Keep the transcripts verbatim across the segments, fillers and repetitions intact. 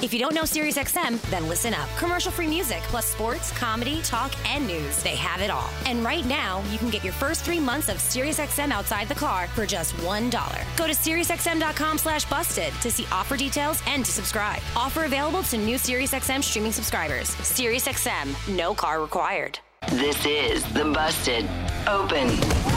If you don't know SiriusXM, then listen up. Commercial-free music, plus sports, comedy, talk, and news. They have it all. And right now, you can get your first three months of SiriusXM outside the car for just one dollar. Go to SiriusXM.com slash busted to see offer details and to subscribe. Offer available to new SiriusXM streaming subscribers. SiriusXM, no car required. This is the Busted Open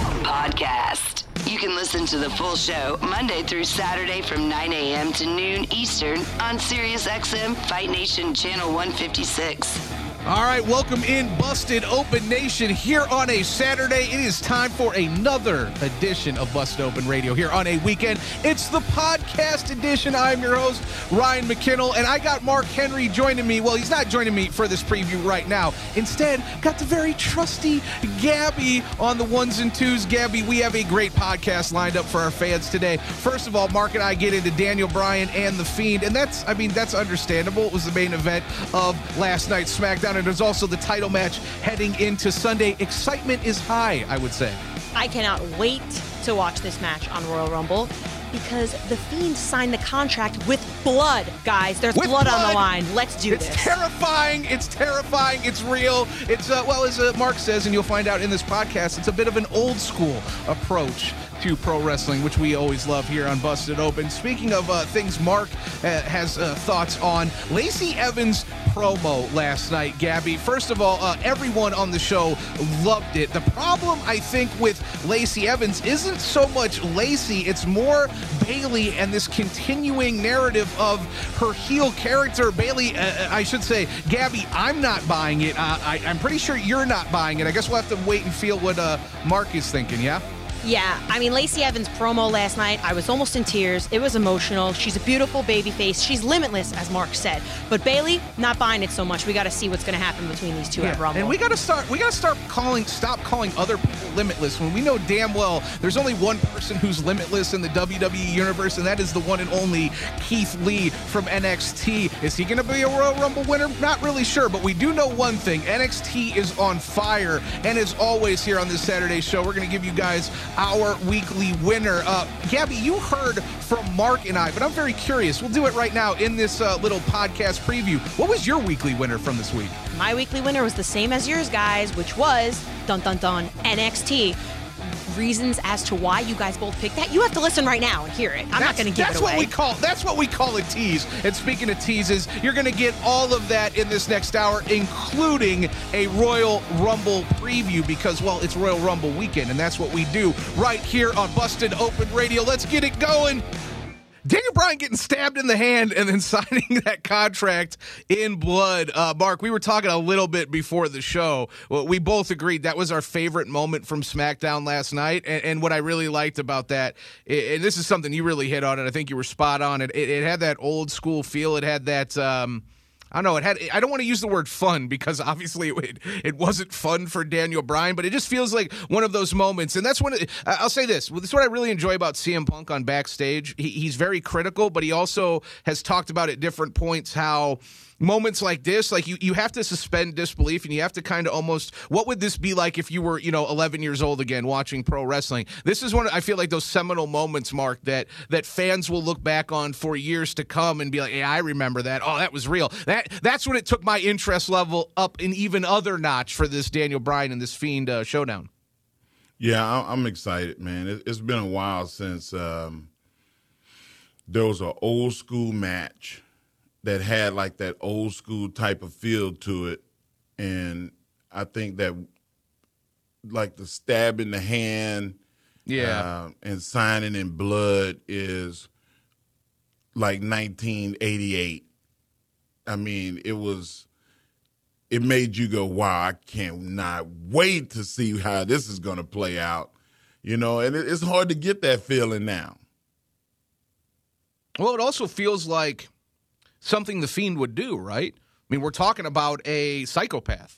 Podcast. You can listen to the full show Monday through Saturday from nine a.m. to noon Eastern on SiriusXM Fight Nation Channel one fifty-six. All right, welcome in Busted Open Nation here on a Saturday. It is time for another edition of Busted Open Radio here on a weekend. It's the podcast edition. I'm your host, Ryan McKinnell, and I got Mark Henry joining me. Well, he's not joining me for this preview right now. Instead, got the very trusty Gabby on the ones and twos. Gabby, we have a great podcast lined up for our fans today. First of all, Mark and I get into Daniel Bryan and The Fiend, and that's, I mean, that's understandable. It was the main event of last night's SmackDown. And there's also the title match heading into Sunday. Excitement is high, I would say. I cannot wait to watch this match on Royal Rumble because The Fiend signed the contract with blood, guys. There's blood, blood on the line. Let's do it's this. It's terrifying. It's terrifying. It's real. It's, uh, well, as uh, Mark says, and you'll find out in this podcast, it's a bit of an old school approach to pro wrestling, which we always love here on Busted Open. Speaking of uh, things Mark uh, has uh, thoughts on, Lacey Evans' promo last night, Gabby. First of all, uh, everyone on the show loved it. The problem, I think, with Lacey Evans isn't so much Lacey, it's more Bayley and this continuing narrative of her heel character. Bayley, uh, I should say, Gabby, I'm not buying it. Uh, I, I'm pretty sure you're not buying it. I guess we'll have to wait and feel what uh, Mark is thinking, yeah? Yeah, I mean, Lacey Evans' promo last night, I was almost in tears. It was emotional. She's a beautiful baby face. She's limitless, as Mark said. But Bayley, not buying it so much. We got to see what's going to happen between these two yeah, at Rumble. And we got to start. We got to start calling. Stop calling other people limitless when we know damn well there's only one person who's limitless in the W W E universe, and that is the one and only Keith Lee from N X T. Is he going to be a Royal Rumble winner? Not really sure, but we do know one thing: N X T is on fire. And as always, here on this Saturday show, we're going to give you guys our weekly winner. Uh, Gabby, you heard from Mark and I, but I'm very curious. We'll do it right now in this uh, little podcast preview. What was your weekly winner from this week? My weekly winner was the same as yours, guys, which was, dun dun dun, N X T. Reasons as to why you guys both picked that, you have to listen right now and hear it. I'm that's, not going to give that's it away. What we call, that's what we call a tease. And speaking of teases, you're going to get all of that in this next hour, including a Royal Rumble preview because, well, it's Royal Rumble weekend, and that's what we do right here on Busted Open Radio. Let's get it going. Daniel Bryan getting stabbed in the hand and then signing that contract in blood. Uh, Mark, we were talking a little bit before the show. Well, we both agreed that was our favorite moment from SmackDown last night. And, and what I really liked about that, and this is something you really hit on, and I think you were spot on. It, it, it had that old school feel. It had that... Um, I don't know. It had. I don't want to use the word fun because obviously it, it wasn't fun for Daniel Bryan, but it just feels like one of those moments. And that's when it, I'll say this. This is what I really enjoy about C M Punk on Backstage. He, he's very critical, but he also has talked about at different points how moments like this, like you, you have to suspend disbelief and you have to kind of almost, what would this be like if you were, you know, eleven years old again watching pro wrestling? This is one, I feel like those seminal moments, Mark, that, that fans will look back on for years to come and be like, yeah, I remember that. Oh, that was real. That That's when it took my interest level up an even other notch for this Daniel Bryan and this Fiend uh, showdown. Yeah, I'm excited, man. It's been a while since um, there was an old school match that had like that old school type of feel to it. And I think that like the stab in the hand yeah, uh, and signing in blood is like nineteen eighty-eight. I mean, it was, it made you go, wow, I cannot wait to see how this is going to play out. You know, and it, it's hard to get that feeling now. Well, it also feels like something the Fiend would do, right? I mean, we're talking about a psychopath.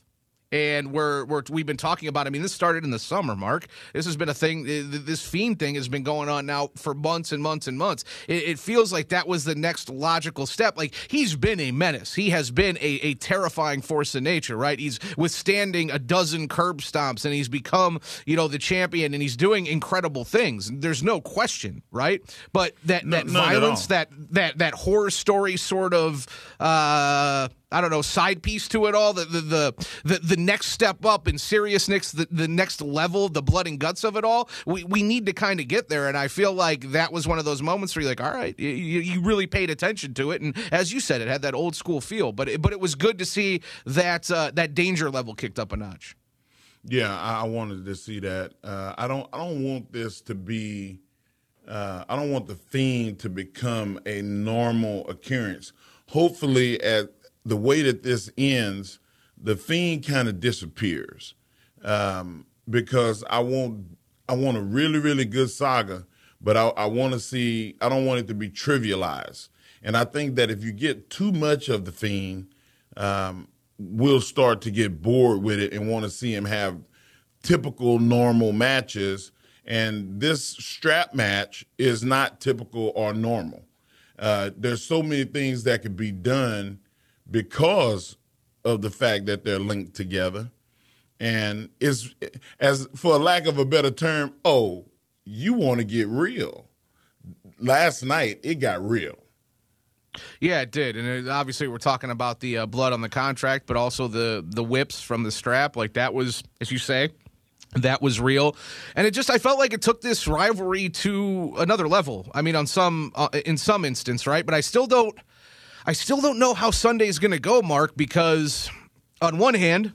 And we're, we're, we've been talking about, I mean, this started in the summer, Mark. This has been a thing, this Fiend thing has been going on now for months and months and months. It, it feels like that was the next logical step. Like, he's been a menace. He has been a, a terrifying force of nature, right? He's withstanding a dozen curb stomps, and he's become, you know, the champion, and he's doing incredible things. There's no question, right? But that, no, that violence, that, that, that horror story sort of, uh, I don't know, side piece to it all, the the the the, the next step up in seriousness, the, the next level, the blood and guts of it all, we, we need to kind of get there. And I feel like that was one of those moments where you're like, all right, you, you really paid attention to it. And as you said, it had that old school feel. But it, but it was good to see that uh, that danger level kicked up a notch. Yeah, I wanted to see that. Uh, I don't I don't want this to be, uh, I don't want the Fiend to become a normal occurrence. Hopefully, at the way that this ends, the Fiend kind of disappears, um, because I want I want a really, really good saga, but I, I want to see, I don't want it to be trivialized. And I think that if you get too much of the Fiend, um, we'll start to get bored with it and want to see him have typical normal matches. And this strap match is not typical or normal. Uh, there's so many things that could be done because of the fact that they're linked together. And it's, as for lack of a better term, oh, you want to get real. Last night, it got real. Yeah, it did. And it, obviously we're talking about the uh, blood on the contract, but also the, the whips from the strap. Like, that was, as you say, that was real. And it just, I felt like it took this rivalry to another level. I mean, on some, uh, in some instance, right? But I still don't, I still don't know how Sunday's going to go, Mark, because on one hand,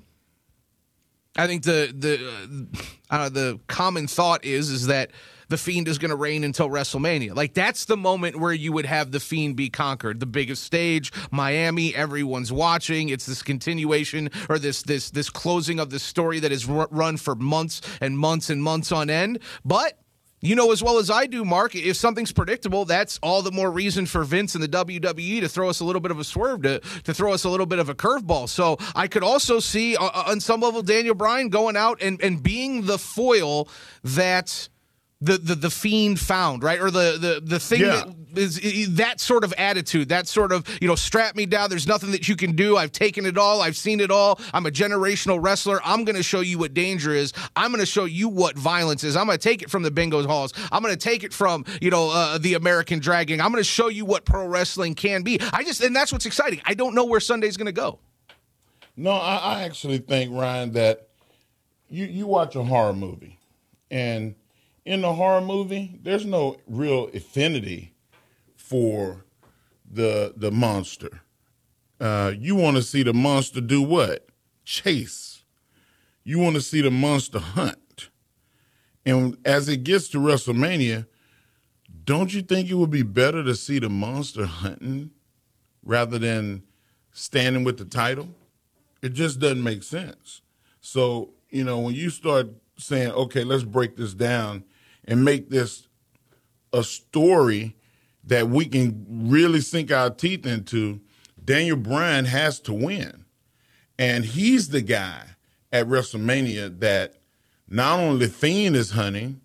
I think the the uh, the common thought is is that the Fiend is going to reign until WrestleMania. Like, that's the moment where you would have the Fiend be conquered. The biggest stage, Miami, everyone's watching. It's this continuation or this this this closing of the story that has run for months and months and months on end. But you know as well as I do, Mark, if something's predictable, that's all the more reason for Vince and the W W E to throw us a little bit of a swerve, to, to throw us a little bit of a curveball. So I could also see, uh, on some level, Daniel Bryan going out and, and being the foil that the, the, the Fiend found, right? Or the, the, the thing yeah. that is, is that sort of attitude, that sort of, you know, strap me down. There's nothing that you can do. I've taken it all. I've seen it all. I'm a generational wrestler. I'm going to show you what danger is. I'm going to show you what violence is. I'm going to take it from the bingo halls. I'm going to take it from, you know, uh, the American Dragon. I'm going to show you what pro wrestling can be. I just, and that's what's exciting. I don't know where Sunday's going to go. No, I, I actually think, Ryan, that you, you watch a horror movie, and in the horror movie, there's no real affinity for the the monster. Uh, you want to see the monster do what? Chase. You want to see the monster hunt. And as it gets to WrestleMania, don't you think it would be better to see the monster hunting rather than standing with the title? It just doesn't make sense. So, you know, when you start saying, okay, let's break this down and make this a story that we can really sink our teeth into, Daniel Bryan has to win. And he's the guy at WrestleMania that not only Fiend is hunting,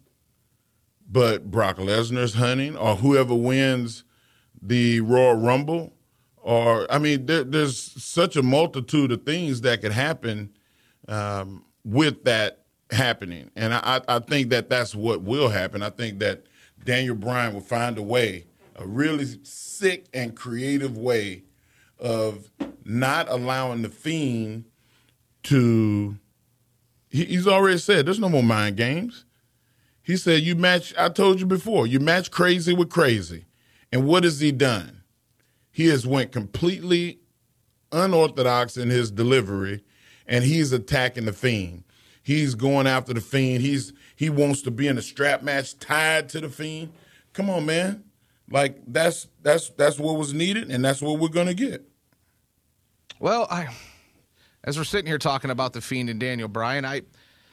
but Brock Lesnar's hunting, or whoever wins the Royal Rumble. Or, I mean, there, there's such a multitude of things that could happen um, with that happening. And I, I think that that's what will happen. I think that Daniel Bryan will find a way, a really sick and creative way of not allowing the Fiend to, he, he's already said, there's no more mind games. He said, you match, I told you before, you match crazy with crazy. And what has he done? He has went completely unorthodox in his delivery, and he's attacking the Fiend. He's going after the Fiend. He's he wants to be in a strap match tied to the Fiend. Come on, man. Like, that's that's that's what was needed, and that's what we're gonna get. Well, I as we're sitting here talking about the Fiend and Daniel Bryan, I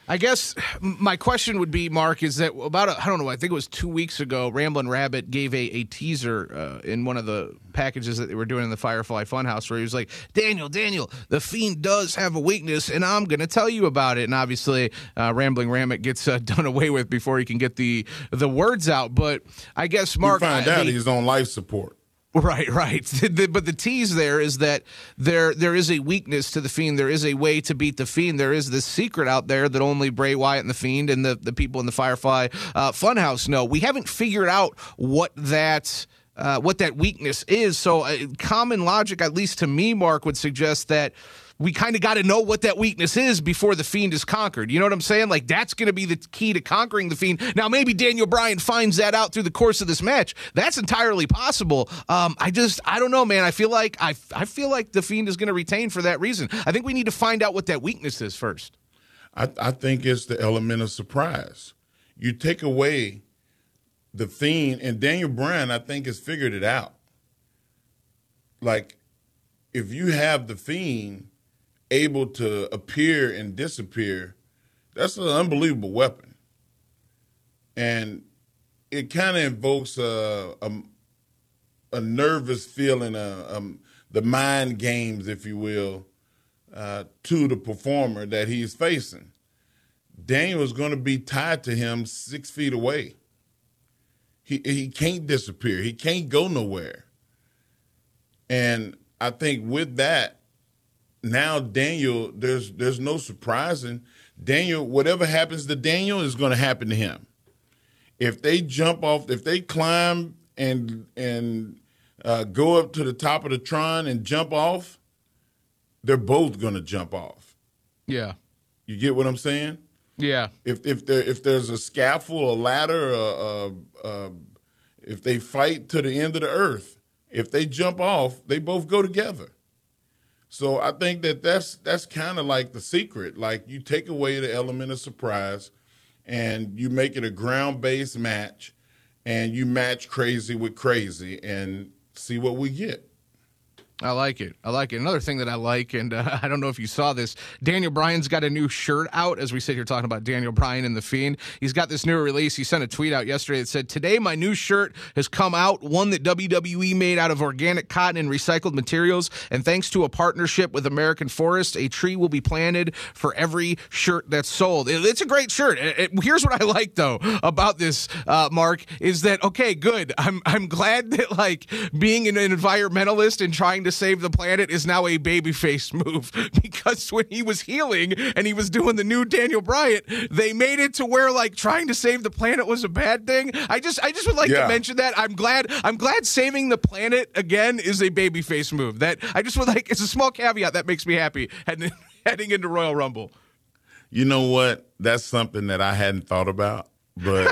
I guess my question would be, Mark, is that about, a, I don't know, I think it was two weeks ago, Ramblin' Rabbit gave a, a teaser uh, in one of the packages that they were doing in the Firefly Funhouse where he was like, Daniel, Daniel, the Fiend does have a weakness, and I'm going to tell you about it. And obviously, uh, Rambling Rabbit gets uh, done away with before he can get the the words out. But I guess, Mark... You find I, out I, he's on life support. Right, right. But the tease there is that there there is a weakness to the Fiend. There is a way to beat the Fiend. There is this secret out there that only Bray Wyatt and the Fiend and the, the people in the Firefly uh, Funhouse know. We haven't figured out what that uh, what that weakness is. So uh, common logic, at least to me, Mark, would suggest that we kind of got to know what that weakness is before the Fiend is conquered. You know what I'm saying? Like, that's going to be the key to conquering the Fiend. Now, maybe Daniel Bryan finds that out through the course of this match. That's entirely possible. Um, I just, I don't know, man. I feel like I, I feel like the Fiend is going to retain for that reason. I think we need to find out what that weakness is first. I, I think it's the element of surprise. You take away the Fiend, and Daniel Bryan, I think, has figured it out. Like, if you have the Fiend able to appear and disappear, that's an unbelievable weapon. And it kind of invokes a, a, a nervous feeling, a, um, the mind games, if you will, uh, to the performer that he's facing. Daniel is going to be tied to him six feet away. He, he can't disappear. He can't go nowhere. And I think with that, now Daniel, there's there's no surprising. Daniel, whatever happens to Daniel is going to happen to him. If they jump off, if they climb and and uh, go up to the top of the Tron and jump off, they're both going to jump off. Yeah, you get what I'm saying? Yeah. If if there if there's a scaffold, a ladder, uh, uh, uh, if they fight to the end of the earth, if they jump off, they both go together. So I think that that's that's kind of like the secret. Like, you take away the element of surprise and you make it a ground-based match and you match crazy with crazy and see what we get. I like it. I like it. Another thing that I like, and uh, I don't know if you saw this, Daniel Bryan's got a new shirt out as we sit here talking about Daniel Bryan and The Fiend. He's got this new release. He sent a tweet out yesterday that said, "Today my new shirt has come out, one that W W E made out of organic cotton and recycled materials, and thanks to a partnership with American Forest, a tree will be planted for every shirt that's sold." It, it's a great shirt. It, it, here's what I like, though, about this, uh, Mark, is that, okay, good. I'm, I'm glad that, like, being an environmentalist and trying to save the planet is now a babyface move, because when he was healing and he was doing the new Daniel Bryan, they made it to where, like, trying to save the planet was a bad thing. I just I just would like yeah. to mention that. I'm glad I'm glad saving the planet again is a babyface move. That I just would like, it's a small caveat that makes me happy heading heading into Royal Rumble. You know what? That's something that I hadn't thought about, but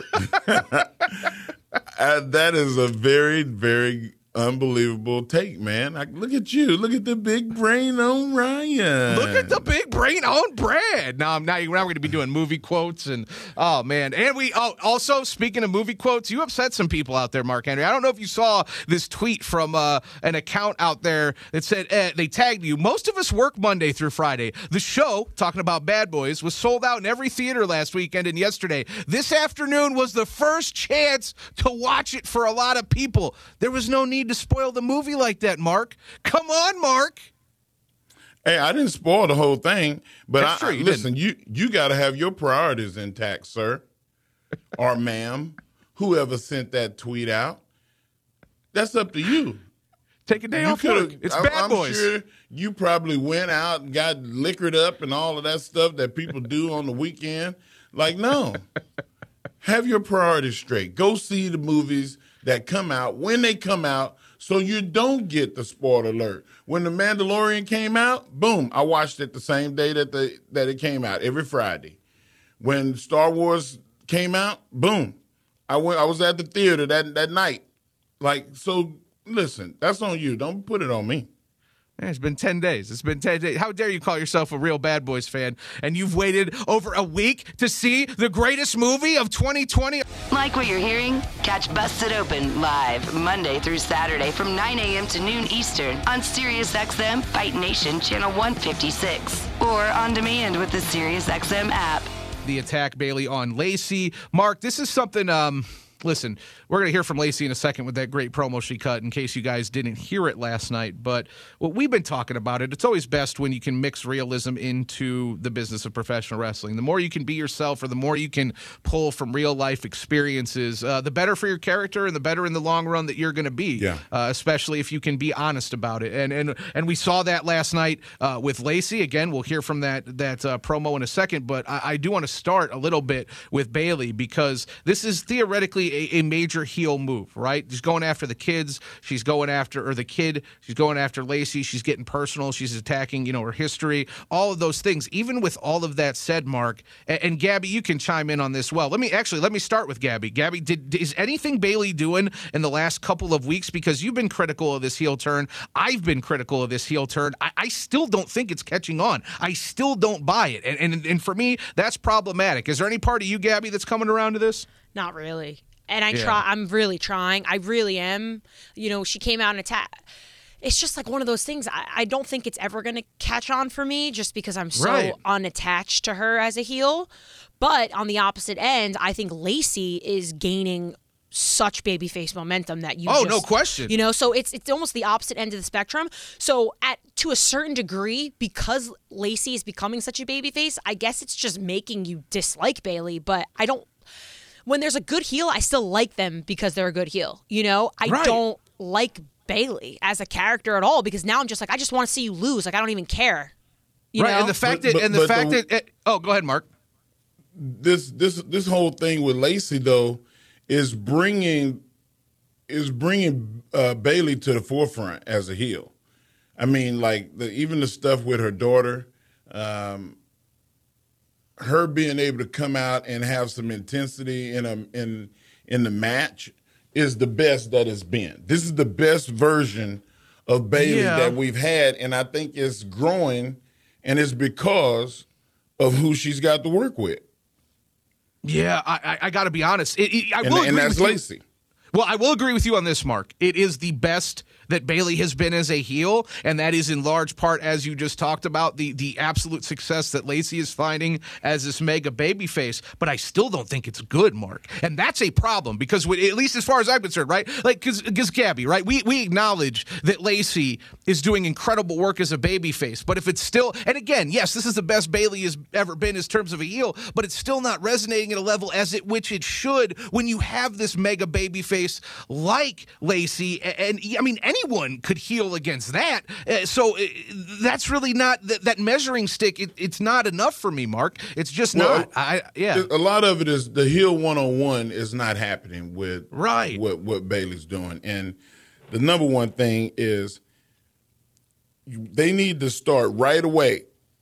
uh, that is a very, very unbelievable take, man. Like, look at you. Look at the big brain on Ryan. Look at the big brain on Brad. Now, I'm now, now we're going to be doing movie quotes. And, oh, man. And we oh, also, speaking of movie quotes, you upset some people out there, Mark Henry. I don't know if you saw this tweet from uh, an account out there that said, eh, they tagged you. "Most of us work Monday through Friday. The show," talking about Bad Boys, "was sold out in every theater last weekend and yesterday. This afternoon was the first chance to watch it for a lot of people. There was no need to spoil the movie like that, Mark. Come on, Mark." Hey, I didn't spoil the whole thing, but That's I, true, you listen, didn't. you you got to have your priorities intact, sir, or ma'am, whoever sent that tweet out. That's up to you. Take a day You off work. It's I'm, Bad I'm Boys. Sure you probably went out and got liquored up and all of that stuff that people do on the weekend. Like, no. Have your priorities straight. Go see the movies that come out when they come out, so you don't get the spoiler alert. When The Mandalorian came out, boom, I watched it the same day that the that it came out, every Friday. When Star Wars came out, boom, I went. I was at the theater that that night. Like, so listen, that's on you. Don't put it on me. Man, it's been ten days. It's been ten days. How dare you call yourself a real Bad Boys fan, and you've waited over a week to see the greatest movie of twenty twenty? Like what you're hearing? Catch Busted Open live Monday through Saturday from nine a.m. to noon Eastern on SiriusXM Fight Nation Channel one fifty-six, or on demand with the SiriusXM app. the attack, Bayley, on Lacey. Mark, this is something... Um, Listen, we're going to hear from Lacey in a second with that great promo she cut in case you guys didn't hear it last night. But what we've been talking about it, it's always best when you can mix realism into the business of professional wrestling. The more you can be yourself or the more you can pull from real life experiences, uh, the better for your character and the better in the long run that you're going to be, yeah. uh, especially if you can be honest about it. And and and we saw that last night uh, with Lacey. Again, we'll hear from that, that uh, promo in a second. But I, I do want to start a little bit with Bayley because this is theoretically A, a major heel move, right? She's going after the kids. She's going after, or the kid. She's going after Lacey. She's getting personal. She's attacking, you know, her history, all of those things. Even with all of that said, Mark, and, and Gabby, you can chime in on this well. Let me actually, let me start with Gabby. Gabby, did, is anything Bayley doing in the last couple of weeks? Because you've been critical of this heel turn. I've been critical of this heel turn. I, I still don't think it's catching on. I still don't buy it. And, and, and for me, that's problematic. Is there any part of you, Gabby, that's coming around to this? Not really. And I Yeah. try. I'm really trying. I really am. You know, she came out and attacked. It's just like one of those things. I, I don't think it's ever going to catch on for me just because I'm so Right. unattached to her as a heel. But on the opposite end, I think Lacey is gaining such babyface momentum that you Oh, just, no question. You know, so it's it's almost the opposite end of the spectrum. So at to a certain degree, because Lacey is becoming such a babyface, I guess it's just making you dislike Bayley. But I don't. When there's a good heel, I still like them because they're a good heel. You know, I Right. don't like Bayley as a character at all because now I'm just like, I just want to see you lose. Like, I don't even care. You right, know? and the fact But- that, but- and the but fact the- that, uh, oh, go ahead, Mark. This this this whole thing with Lacey though is bringing is bringing uh, Bayley to the forefront as a heel. I mean, like the, even the stuff with her daughter. Um, her being able to come out and have some intensity in a in in the match is the best that it's been. This is the best version of Bayley Yeah. that we've had, and I think it's growing, and it's because of who she's got to work with. Yeah, I, I, I got to be honest. It, it, I And, will and agree that's with you. Lacey. Well, I will agree with you on this, Mark. It is the best that Bayley has been as a heel, and that is in large part, as you just talked about, the the absolute success that Lacey is finding as this mega babyface. But I still don't think it's good, Mark, and that's a problem because, we, at least as far as I'm concerned, right? Like, because because Gabby, right? We we acknowledge that Lacey is doing incredible work as a babyface, but if it's still, and again, yes, this is the best Bayley has ever been in terms of a heel, but it's still not resonating at a level as it which it should when you have this mega babyface like Lacey, and, and I mean anyone could heel against that. Uh, so uh, that's really not that, that measuring stick. It, it's not enough for me, Mark. It's just Well, not. I yeah. A lot of it is the heel one on one is not happening with Right. what what Bayley's doing, and the number one thing is you, they need to start right away.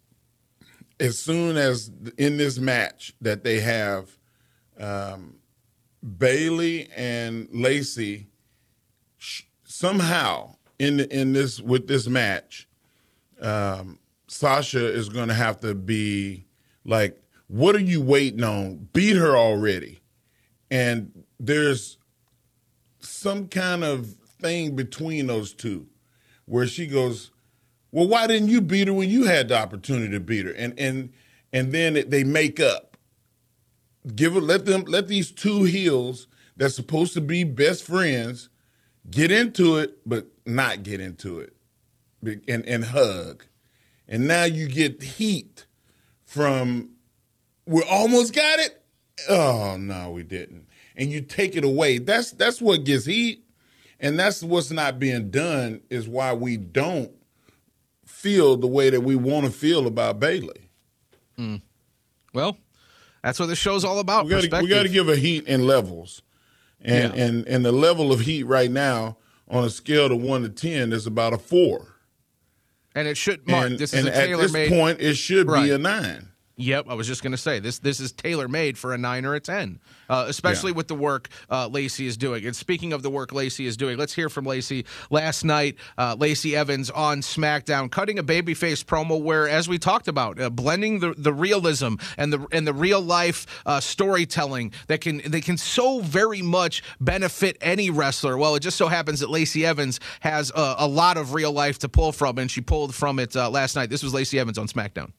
As soon as in this match that they have um, Bayley and Lacey sh- somehow in in this with this match, um, Sasha is going to have to be like, "What are you waiting on? Beat her already!" And there's some kind of thing between those two where she goes, "Well, why didn't you beat her when you had the opportunity to beat her?" And and and then it, they make up. Give it, let them, let these two heels that's supposed to be best friends get into it, but not get into it, and and hug, and now you get heat from. We almost got it. Oh no, we didn't, and you take it away. That's that's what gets heat, and that's what's not being done. Is why we don't feel the way that we want to feel about Bayley. Mm. Well, that's what this show's all about. We got we got to give a heat in levels, and, Yeah. and and the level of heat right now on a scale of one to ten is about a four. And it should, Mark. And, this is and a at tailor this made. point, it should Right. be a nine. Yep, I was just going to say this. This is tailor made for a nine or a ten, uh, especially Yeah. with the work uh, Lacey is doing. And speaking of the work Lacey is doing, let's hear from Lacey last night. Uh, Lacey Evans on SmackDown, cutting a babyface promo where, as we talked about, uh, blending the, the realism and the and the real life uh, storytelling that can they can so very much benefit any wrestler. Well, it just so happens that Lacey Evans has a, a lot of real life to pull from, and she pulled from it uh, last night. This was Lacey Evans on SmackDown.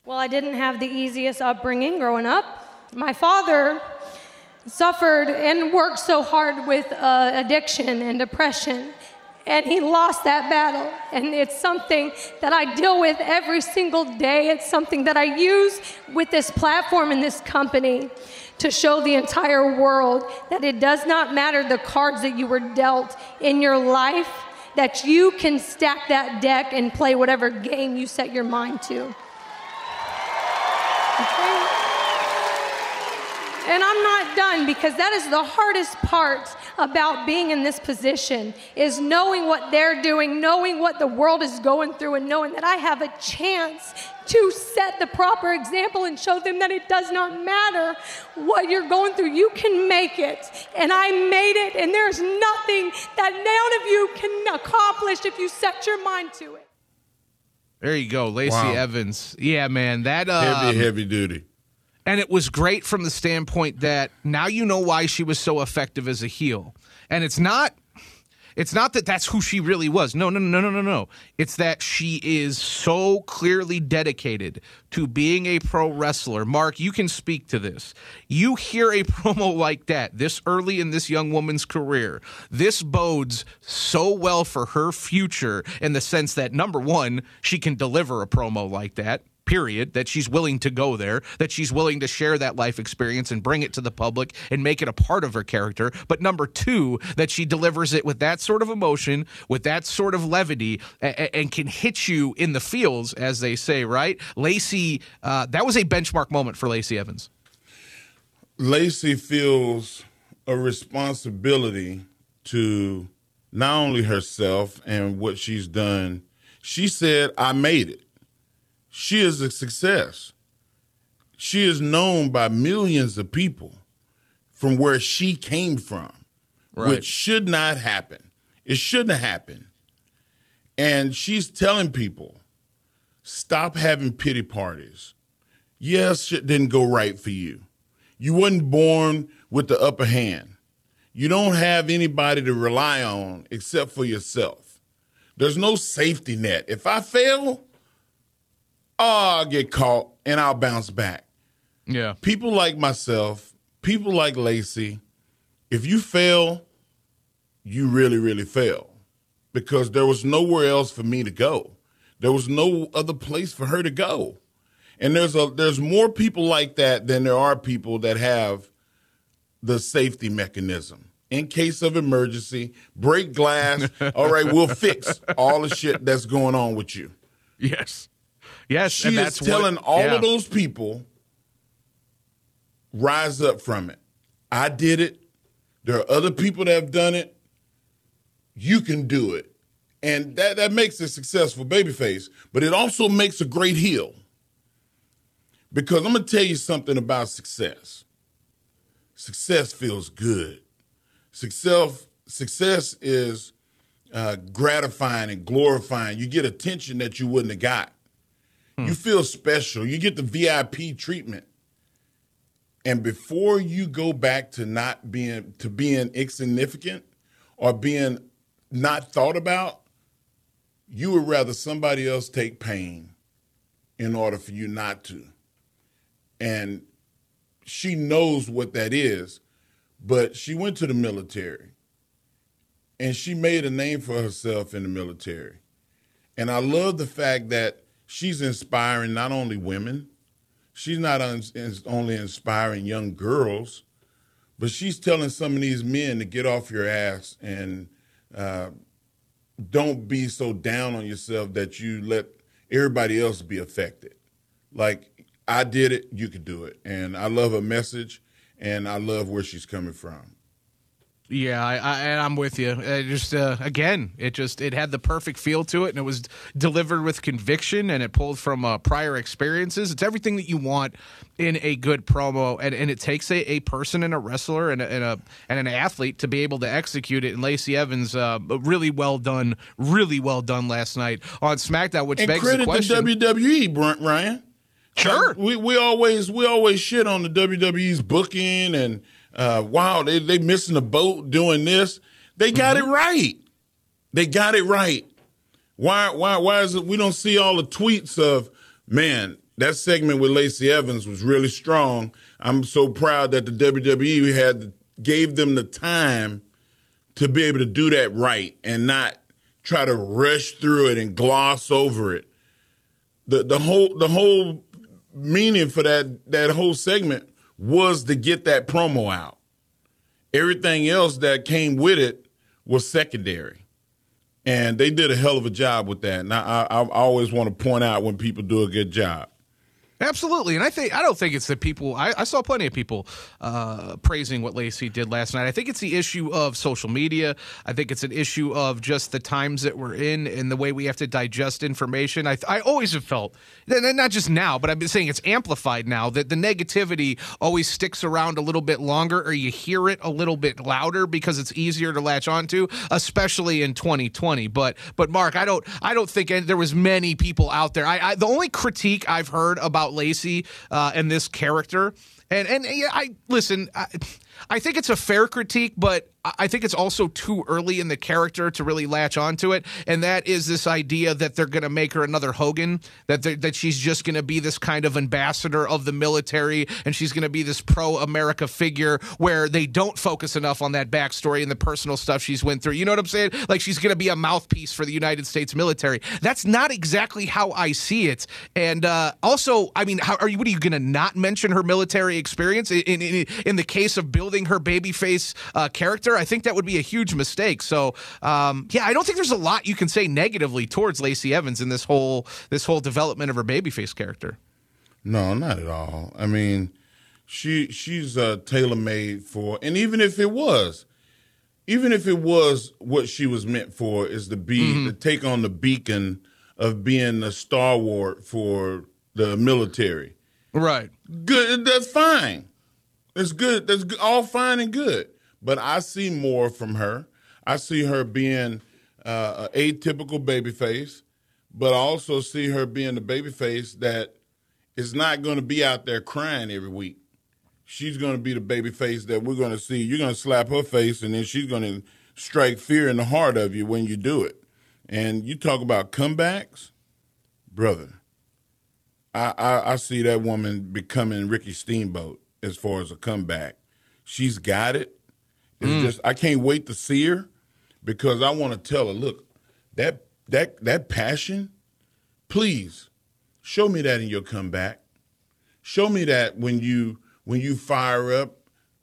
Well, I didn't have the easiest upbringing growing up. My father suffered and worked so hard with uh, addiction and depression, and he lost that battle. And it's something that I deal with every single day. It's something that I use with this platform and this company to show the entire world that it does not matter the cards that you were dealt in your life, that you can stack that deck and play whatever game you set your mind to. Okay? And I'm not done, because that is the hardest part about being in this position, is knowing what they're doing, knowing what the world is going through, and knowing that I have a chance to set the proper example and show them that it does not matter what you're going through. You can make it. And I made it, and there's nothing that none of you can accomplish if you set your mind to it. There you go, Lacey Wow. Evans. Yeah, man, that um, Heavy, heavy duty. And it was great from the standpoint that now you know why she was so effective as a heel. And it's not it's not that that's who she really was. No, no, no, no, no, no. It's that she is so clearly dedicated to being a pro wrestler. Mark, you can speak to this. You hear a promo like that this early in this young woman's career. This bodes so well for her future in the sense that, number one, she can deliver a promo like that. Period, that she's willing to go there, that she's willing to share that life experience and bring it to the public and make it a part of her character. But number two, that she delivers it with that sort of emotion, with that sort of levity, and, and can hit you in the feels, as they say, right? Lacey, uh, that was a benchmark moment for Lacey Evans. Lacey feels a responsibility to not only herself and what she's done. She said, I made it. She is a success. She is known by millions of people from where she came from, right, which should not happen. It shouldn't have happened. And she's telling people, stop having pity parties. Yes, shit didn't go right for you. You wasn't born with the upper hand. You don't have anybody to rely on except for yourself. There's no safety net. If I fail, oh, I'll get caught and I'll bounce back. Yeah. People like myself, people like Lacey, if you fail, you really, really fail. Because there was nowhere else for me to go. There was no other place for her to go. And there's a there's more people like that than there are people that have the safety mechanism. In case of emergency, break glass, all right, we'll fix all the shit that's going on with you. Yes. Yes, she and is that's telling what, all yeah. of those people, rise up from it. I did it. There are other people that have done it. You can do it. And that, that makes a successful babyface, but it also makes a great heel. Because I'm going to tell you something about success. Success feels good. Success, success is uh, gratifying and glorifying. You get attention that you wouldn't have got. Hmm. You feel special. You get the V I P treatment. And before you go back to not being, to being insignificant or being not thought about, you would rather somebody else take pain in order for you not to. And she knows what that is, but she went to the military and she made a name for herself in the military. And I love the fact that she's inspiring not only women, she's not un- only inspiring young girls, but she's telling some of these men to get off your ass and uh, don't be so down on yourself that you let everybody else be affected. Like, I did it, you could do it. And I love her message, and I love where she's coming from. Yeah, I, I, and I'm with you. I just uh, again, it just it had the perfect feel to it, and it was delivered with conviction, and it pulled from uh, prior experiences. It's everything that you want in a good promo, and, and it takes a, a person and a wrestler and a, and a and an athlete to be able to execute it. And Lacey Evans, uh, really well done, really well done last night on SmackDown, which and begs credit the question: to W W E, Ryan. Sure, like, we we always we always shit on the W W E's booking and. Uh, wow, they they missing the boat doing this. They got mm-hmm. it right. They got it right. Why why why is it we don't see all the tweets of, man, that segment with Lacey Evans was really strong. I'm so proud that the W W E had gave them the time to be able to do that right and not try to rush through it and gloss over it. The the whole the whole meaning for that that whole segment was to get that promo out. Everything else that came with it was secondary. And they did a hell of a job with that. And I, I, I always want to point out when people do a good job. Absolutely, and I think I don't think it's that people. I, I saw plenty of people uh, praising what Lacey did last night. I think it's the issue of social media. I think it's an issue of just the times that we're in and the way we have to digest information. I, I always have felt, and not just now, but I've been saying it's amplified now, that the negativity always sticks around a little bit longer, or you hear it a little bit louder because it's easier to latch onto, especially in twenty twenty. But but Mark, I don't I don't think there was many people out there. I, I the only critique I've heard about Lacey uh, and this character, and and yeah, I listen. I, I think it's a fair critique, but I think it's also too early in the character to really latch onto it, and that is this idea that they're going to make her another Hogan, that that she's just going to be this kind of ambassador of the military, and she's going to be this pro-America figure where they don't focus enough on that backstory and the personal stuff she's went through. You know what I'm saying? Like she's going to be a mouthpiece for the United States military. That's not exactly how I see it. And uh, also, I mean, how are you? What are you going to not mention her military experience in in, in the case of building her babyface uh, character? I think that would be a huge mistake. So, um, yeah, I don't think there's a lot you can say negatively towards Lacey Evans in this whole this whole development of her babyface character. No, not at all. I mean, she she's uh, tailor-made for, and even if it was, even if it was what she was meant for, is to be mm-hmm. to take on the beacon of being a stalwart for the military. Right. Good. That's fine. That's good. That's all fine and good. But I see more from her. I see her being uh, an atypical babyface, but I also see her being the babyface that is not going to be out there crying every week. She's going to be the babyface that we're going to see. You're going to slap her face, and then she's going to strike fear in the heart of you when you do it. And you talk about comebacks, brother. I, I, I see that woman becoming Ricky Steamboat as far as a comeback. She's got it. It's mm. just I can't wait to see her because I want to tell her, look, that that that passion, please show me that in your comeback. Show me that when you when you fire up.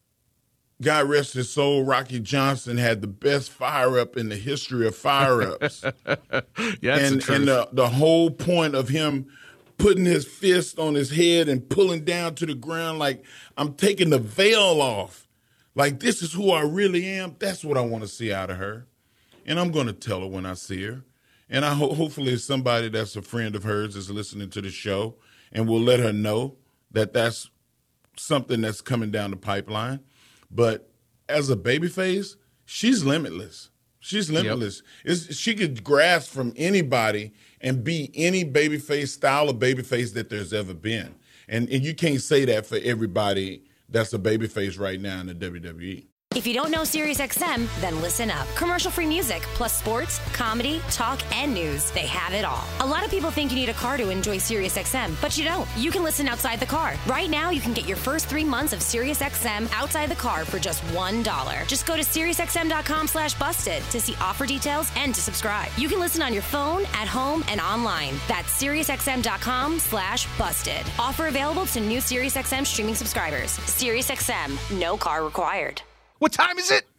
God rest his soul, Rocky Johnson had the best fire up in the history of fire ups. yeah, and and the, the whole point of him putting his fist on his head and pulling down to the ground like I'm taking the veil off. Like, this is who I really am. That's what I want to see out of her. And I'm going to tell her when I see her. And I ho- hopefully somebody that's a friend of hers is listening to the show and will let her know that that's something that's coming down the pipeline. But as a babyface, she's limitless. She's limitless. Yep. It's, she could grasp from anybody and be any babyface style of babyface that there's ever been. And, and you can't say that for everybody that's a babyface right now in the W W E. If you don't know SiriusXM, then listen up. Commercial-free music, plus sports, comedy, talk, and news. They have it all. A lot of people think you need a car to enjoy SiriusXM, but you don't. You can listen outside the car. Right now, you can get your first three months of SiriusXM outside the car for just one dollar. Just go to SiriusXM.com slash busted to see offer details and to subscribe. You can listen on your phone, at home, and online. That's SiriusXM.com slash busted. Offer available to new SiriusXM streaming subscribers. SiriusXM, no car required. What time is it?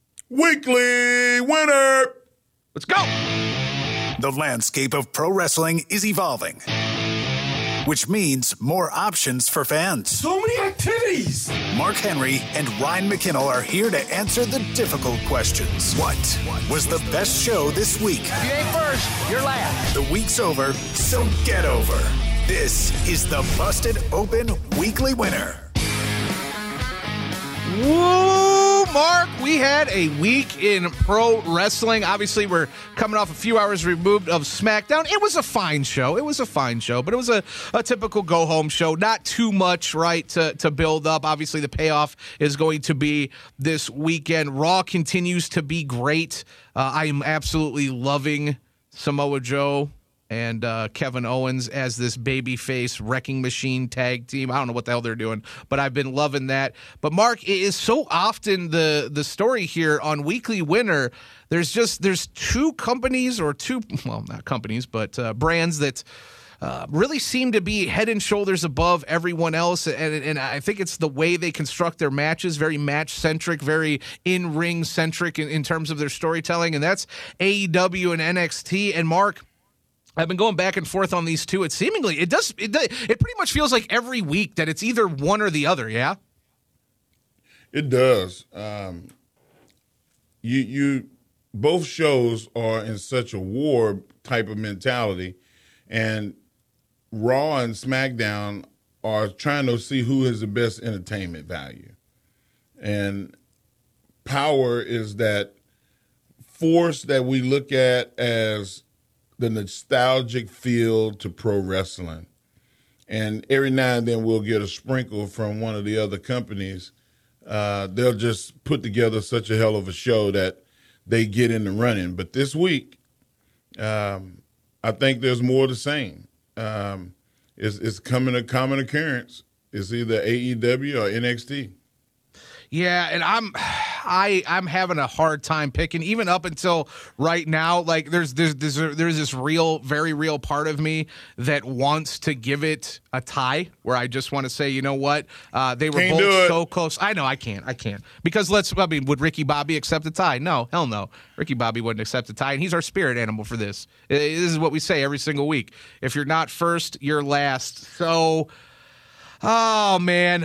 Weekly winner. Let's go. The landscape of pro wrestling is evolving, which means more options for fans. So many activities. Mark Henry and Ryan McKinnell are here to answer the difficult questions. What was the best show this week? If you ain't first, you're last. The week's over, so get over. This is the Busted Open Weekly Winner. Woo, Mark, we had a week in pro wrestling. Obviously, we're coming off a few hours removed of SmackDown. It was a fine show. It was a fine show, but it was a, a typical go-home show. Not too much, right, to, to build up. Obviously, the payoff is going to be this weekend. Raw continues to be great. Uh, I am absolutely loving Samoa Joe and uh, Kevin Owens as this babyface wrecking machine tag team. I don't know what the hell they're doing, but I've been loving that. But Mark, it is so often the the story here on Weekly Winner. There's just there's two companies or two, well, not companies, but uh, brands that uh, really seem to be head and shoulders above everyone else. And, and I think it's the way they construct their matches, very match-centric, very in-ring centric in, in terms of their storytelling. And that's A E W and N X T. And Mark, I've been going back and forth on these two. It seemingly, it does, it, it pretty much feels like every week that it's either one or the other, yeah? It does. Um, you, you, both shows are in such a war type of mentality, and Raw and SmackDown are trying to see who has the best entertainment value. And Power is that force that we look at as the nostalgic feel to pro wrestling. And every now and then we'll get a sprinkle from one of the other companies. Uh, they'll just put together such a hell of a show that they get in the running. But this week, um, I think there's more of the same. Um, it's, it's coming a common occurrence. It's either A E W or N X T. Yeah, and I'm I I'm having a hard time picking, even up until right now. Like there's there's there's, there's this real, very real part of me that wants to give it a tie, where I just want to say, you know what, uh, they were Can't do both it. so close. I know I can't, I can't because let's. I mean, would Ricky Bobby accept a tie? No, hell no. Ricky Bobby wouldn't accept a tie, and he's our spirit animal for this. This is what we say every single week. If you're not first, you're last. So. Oh, man,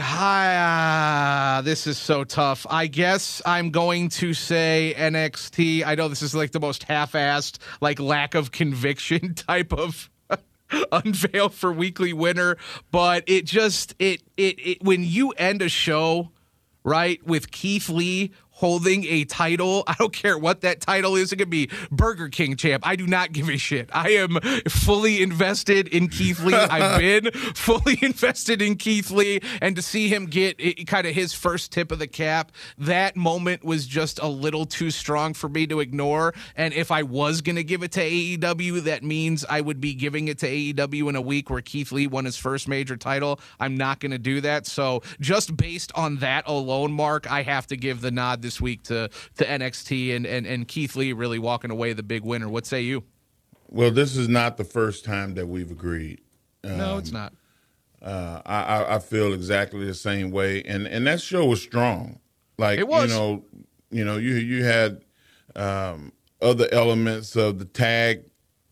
I, uh, this is so tough. I guess I'm going to say N X T. I know this is like the most half-assed, like lack of conviction type of unveil for Weekly Winner, but it just, it, it, it, when you end a show, right, with Keith Lee holding a title, I don't care what that title is. It could be Burger King champ. I do not give a shit. I am fully invested in Keith Lee. I've been fully invested in Keith Lee, and to see him get it, kind of his first tip of the cap, that moment was just a little too strong for me to ignore. And if I was going to give it to A E W, that means I would be giving it to A E W in a week where Keith Lee won his first major title. I'm not going to do that. So just based on that alone, Mark, I have to give the nod this week to, to N X T and, and, and Keith Lee really walking away the big winner. What say you? Well, this is not the first time that we've agreed. Um, No, it's not. Uh, I, I feel exactly the same way, and, and that show was strong. Like It was. you know, you know, you you had um, other elements of the tag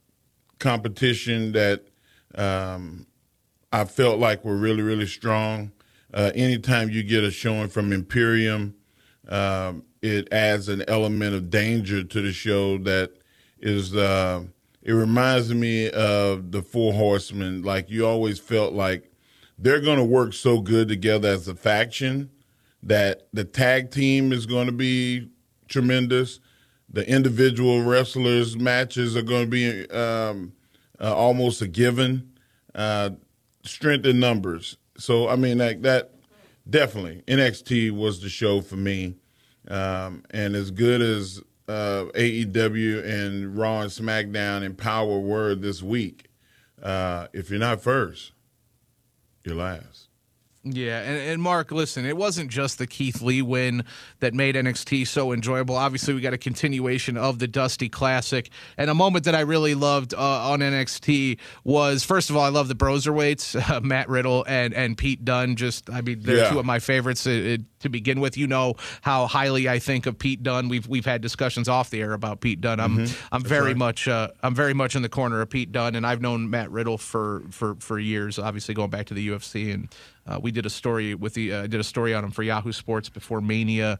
competition that um, I felt like were really really strong. Uh, anytime you get a showing from Imperium, um, it adds an element of danger to the show that is. Uh, it reminds me of the Four Horsemen. Like you always felt like they're going to work so good together as a faction that the tag team is going to be tremendous. The individual wrestlers matches are going to be um, uh, almost a given. Uh, strength in numbers. So I mean, like that. Definitely, N X T was the show for me. Um, and as good as uh, A E W and Raw and SmackDown and Power were this week, uh, if you're not first, you're last. Yeah, and, and Mark, listen, it wasn't just the Keith Lee win that made N X T so enjoyable. Obviously, we got a continuation of the Dusty Classic, and a moment that I really loved uh, on N X T was, first of all, I love the Broserweights, uh, Matt Riddle and, and Pete Dunne. Just, I mean, they're Yeah. two of my favorites uh, to begin with. You know how highly I think of Pete Dunne. We've we've had discussions off the air about Pete Dunne. I'm Mm-hmm. I'm very much uh, I'm very much in the corner of Pete Dunne, and I've known Matt Riddle for for for years. Obviously, going back to the U F C and. Uh, we did a story with the uh, did a story on him for Yahoo Sports before Mania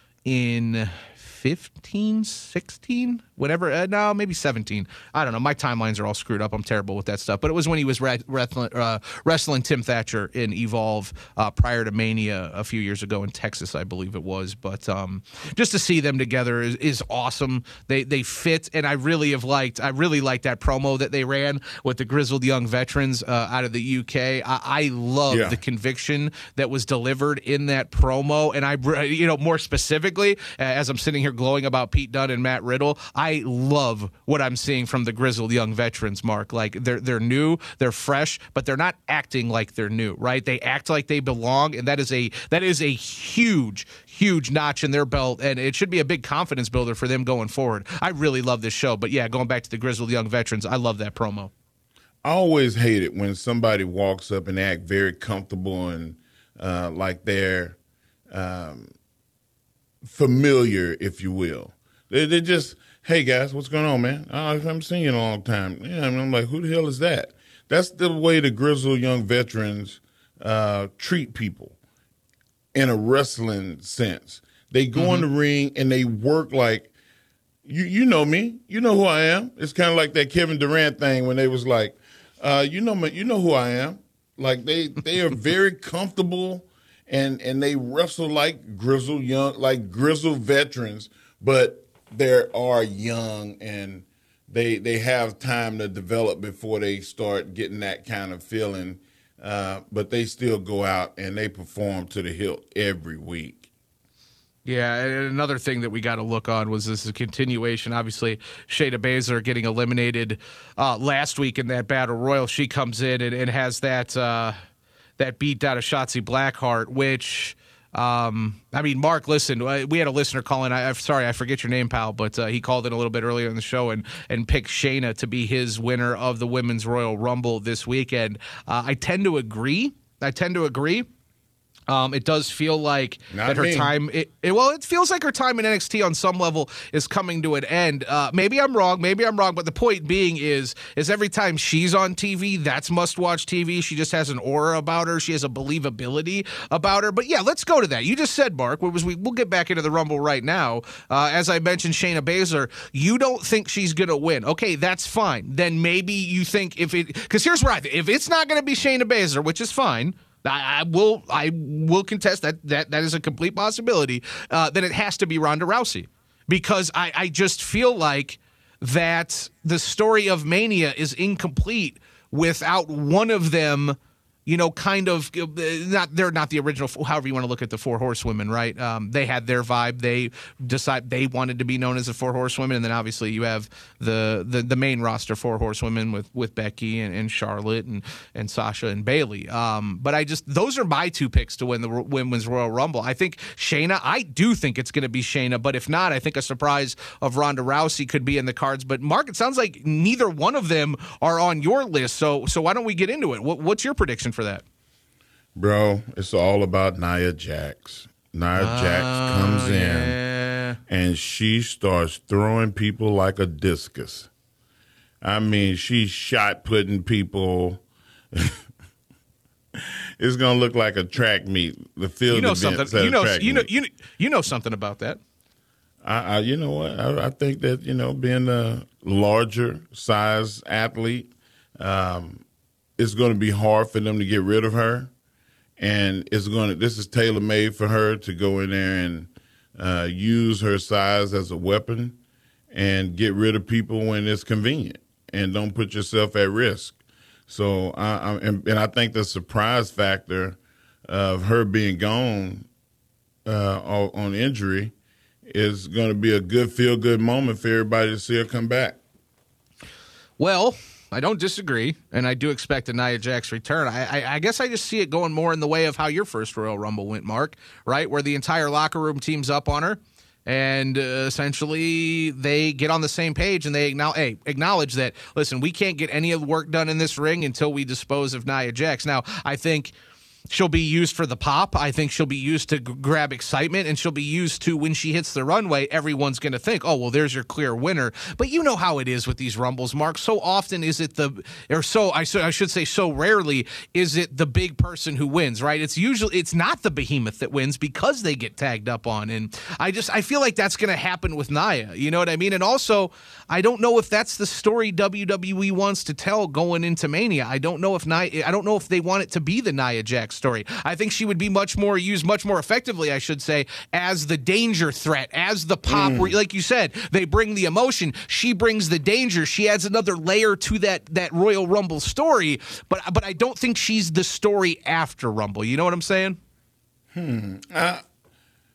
in fifteen, sixteen, whatever. Uh, no, maybe seventeen. I don't know. My timelines are all screwed up. I'm terrible with that stuff. But it was when he was re- wrestling, uh, wrestling Tim Thatcher in Evolve uh, prior to Mania a few years ago in Texas, I believe it was. But um, just to see them together is, is awesome. They they fit, and I really have liked. I really liked that promo that they ran with the grizzled young veterans uh, out of the U K. I, I love Yeah. the conviction that was delivered in that promo, and I, you know, more specifically. specifically, as I'm sitting here glowing about Pete Dunne and Matt Riddle, I love what I'm seeing from the grizzled young veterans, Mark. Like, they're they're new, they're fresh, but they're not acting like they're new, right? They act like they belong, and that is a that is a huge, huge notch in their belt, and it should be a big confidence builder for them going forward. I really love this show, but yeah, going back to the grizzled young veterans, I love that promo. I always hate it when somebody walks up and act very comfortable and uh, like they're um, familiar, if you will. They they just, hey guys, what's going on, man? Oh, I haven't seen you in a long time. Yeah, and I'm like, who the hell is that? That's the way the grizzled young veterans uh, treat people in a wrestling sense. They go mm-hmm. in the ring and they work like, you you know me, you know who I am. It's kind of like that Kevin Durant thing when they was like, uh, you know me, you know who I am. Like they they are very comfortable and and they wrestle like grizzled young, like grizzled veterans, but they are young and they they have time to develop before they start getting that kind of feeling. Uh, but they still go out and they perform to the hilt every week. Yeah, and another thing that we got to look on was this continuation. Obviously, Shayna Baszler getting eliminated uh, last week in that Battle Royal. She comes in and, and has that uh, that beat down of Shotzi Blackheart, which, um, I mean, Mark, listen, we had a listener call in. I, I'm sorry, I forget your name, pal, but uh, he called in a little bit earlier in the show and, and picked Shayna to be his winner of the Women's Royal Rumble this weekend. Uh, I tend to agree. I tend to agree. Um, it does feel like Not that her me. time, it, it, well, it feels like her time in N X T on some level is coming to an end. Uh, maybe I'm wrong, maybe I'm wrong, but the point being is, is every time she's on T V, that's must-watch T V. She just has an aura about her. She has a believability about her. But yeah, let's go to that. You just said, Mark, what was we, we'll get back into the Rumble right now. Uh, as I mentioned, Shayna Baszler, you don't think she's going to win. Okay, that's fine. Then maybe you think if it, because here's where I think, if it's not going to be Shayna Baszler, which is fine, I will I will contest that that that is a complete possibility. Uh, then it has to be Ronda Rousey, because I, I just feel like that the story of Mania is incomplete without one of them, you know, kind of not they're not the original. However you want to look at the Four Horsewomen, right? Um, they had their vibe. They decide they wanted to be known as the Four Horsewomen, and then obviously you have the the, the main roster Four Horsewomen with with Becky and, and Charlotte and and Sasha and Bayley. Um, but I just those are my two picks to win the Women's Royal Rumble. I think Shayna. I do think it's going to be Shayna, but if not, I think a surprise of Ronda Rousey could be in the cards. But Mark, it sounds like neither one of them are on your list. So so why don't we get into it? What, what's your prediction for that? Bro, it's all about Nia Jax. Nia oh, Jax comes in yeah. and she starts throwing people like a discus. I mean, she's shot putting people. It's gonna look like a track meet. The field you know events something. You know, track you know, meet. you know, you know something about that. I, I you know what? I, I think that you know, being a larger size athlete, um, it's going to be hard for them to get rid of her. And it's going to. This is tailor made for her to go in there and uh, use her size as a weapon and get rid of people when it's convenient, and don't put yourself at risk. So, I, I and, and I think the surprise factor of her being gone uh, on injury is going to be a good feel good moment for everybody to see her come back. Well, I don't disagree, and I do expect a Nia Jax return. I, I, I guess I just see it going more in the way of how your first Royal Rumble went, Mark, right, where the entire locker room teams up on her, and uh, essentially they get on the same page, and they acknowledge, hey, acknowledge that, listen, we can't get any of the work done in this ring until we dispose of Nia Jax. Now, I think she'll be used for the pop. I think she'll be used to g- grab excitement, and she'll be used to, when she hits the runway, everyone's going to think, oh, well, there's your clear winner. But you know how it is with these Rumbles, Mark. So often is it the, or so, I, so I should say so rarely is it the big person who wins, right? It's usually, it's not the behemoth that wins because they get tagged up on. And I just, I feel like that's going to happen with Nia. You know what I mean? And also, I don't know if that's the story W W E wants to tell going into Mania. I don't know if Nia, I don't know if they want it to be the Nia Jax story. I think she would be much more used, much more effectively, I should say, as the danger threat, as the pop. Mm. Where, like you said, they bring the emotion. She brings the danger. She adds another layer to that that Royal Rumble story. But but I don't think she's the story after Rumble. You know what I'm saying? Hmm. Uh,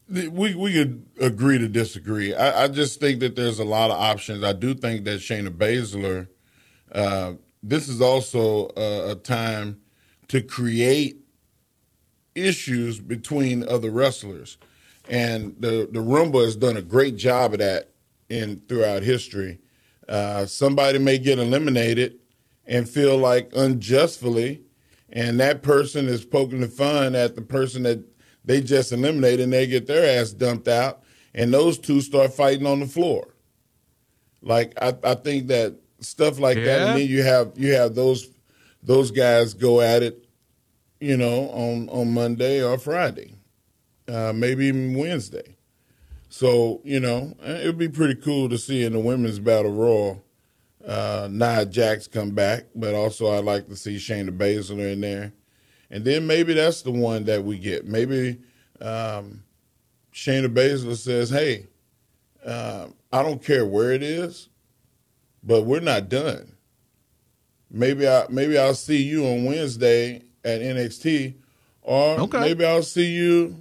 We we could agree to disagree. I, I just think that there's a lot of options. I do think that Shayna Baszler, uh, this is also a, a time to create issues between other wrestlers, and the the Rumble has done a great job of that in throughout history. Uh, somebody may get eliminated and feel like unjustly, and that person is poking the fun at the person that they just eliminated, and they get their ass dumped out, and those two start fighting on the floor. Like I, I think that stuff like yeah. that, and then you have you have those those guys go at it, you know, on, on Monday or Friday, uh, maybe even Wednesday. So you know, it would be pretty cool to see in the women's battle royal, uh, Nia Jax come back, but also I'd like to see Shayna Baszler in there. And then maybe that's the one that we get. Maybe um, Shayna Baszler says, hey, uh, I don't care where it is, but we're not done. Maybe, I, maybe I'll see you on Wednesday at N X T, or okay. maybe I'll see you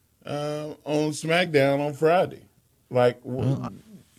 uh, on SmackDown on Friday. Like, well,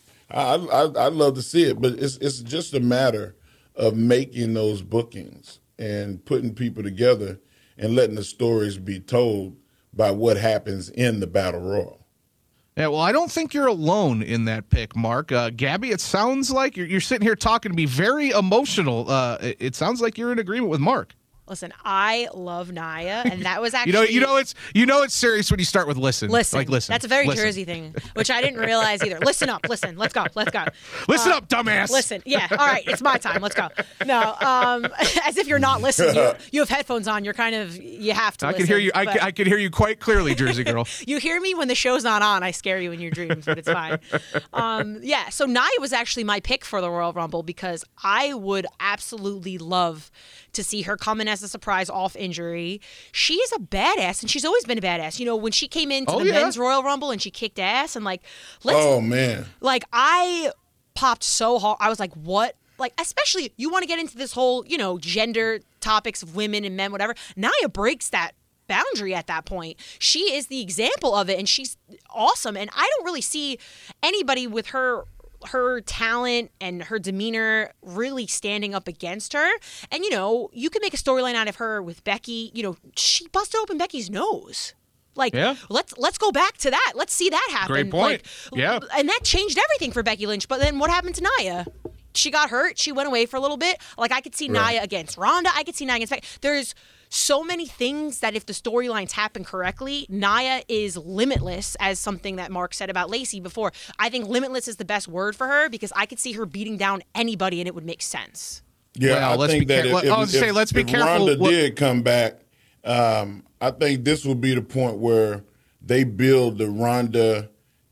I, I, I'd love to see it, but it's it's just a matter of making those bookings and putting people together and letting the stories be told by what happens in the Battle Royal. Yeah, well, I don't think you're alone in that pick, Mark. Uh, Gabby, it sounds like you're, you're sitting here talking to me very emotional. Uh, it, it sounds like you're in agreement with Mark. Listen, I love Nia, and that was actually you know you know it's you know it's serious when you start with listen. Listen, like listen. That's a very listen. Jersey thing, which I didn't realize either. Listen up, listen. Let's go, let's go. Listen uh, up, dumbass. Listen, yeah. All right, it's my time. Let's go. No, um, as if you're not listening. You, you have headphones on. You're kind of you have to. I listen, can hear you. I can, I can hear you quite clearly, Jersey girl. You hear me when the show's not on. I scare you in your dreams, but it's fine. Um, yeah. So Nia was actually my pick for the Royal Rumble because I would absolutely love to see her come in as a surprise off injury. She is a badass, and she's always been a badass. You know, when she came into oh, the yeah. men's Royal Rumble and she kicked ass, and like, let's, oh man, like I popped so hard. I was like, what? Like, especially you want to get into this whole, you know, gender topics of women and men, whatever. Nia breaks that boundary at that point. She is the example of it, and she's awesome. And I don't really see anybody with her her talent and her demeanor really standing up against her. And, you know, you can make a storyline out of her with Becky. You know, she busted open Becky's nose. Like, yeah. let's let's go back to that. Let's see that happen. Great point. Like, yeah. And that changed everything for Becky Lynch. But then what happened to Nia? She got hurt. She went away for a little bit. Like, I could see right. Nia against Ronda. I could see Nia against Becky. There's so many things that if the storylines happen correctly, Nia is limitless, as something that Mark said about Lacey before. I think limitless is the best word for her because I could see her beating down anybody and it would make sense. Yeah, well, I let's think be that car- if, if, I was if, say, let's be if careful. Ronda what- did come back, um, I think this will be the point where they build the Ronda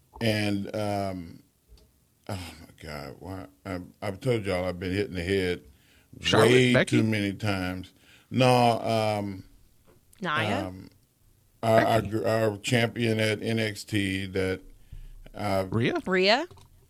and um, oh my God, why, I, I've told y'all I've been hitting the head Charlotte, way Becky? too many times. No, um, Nia? um, our, our, our champion at N X T that uh, Rhea? Rhea?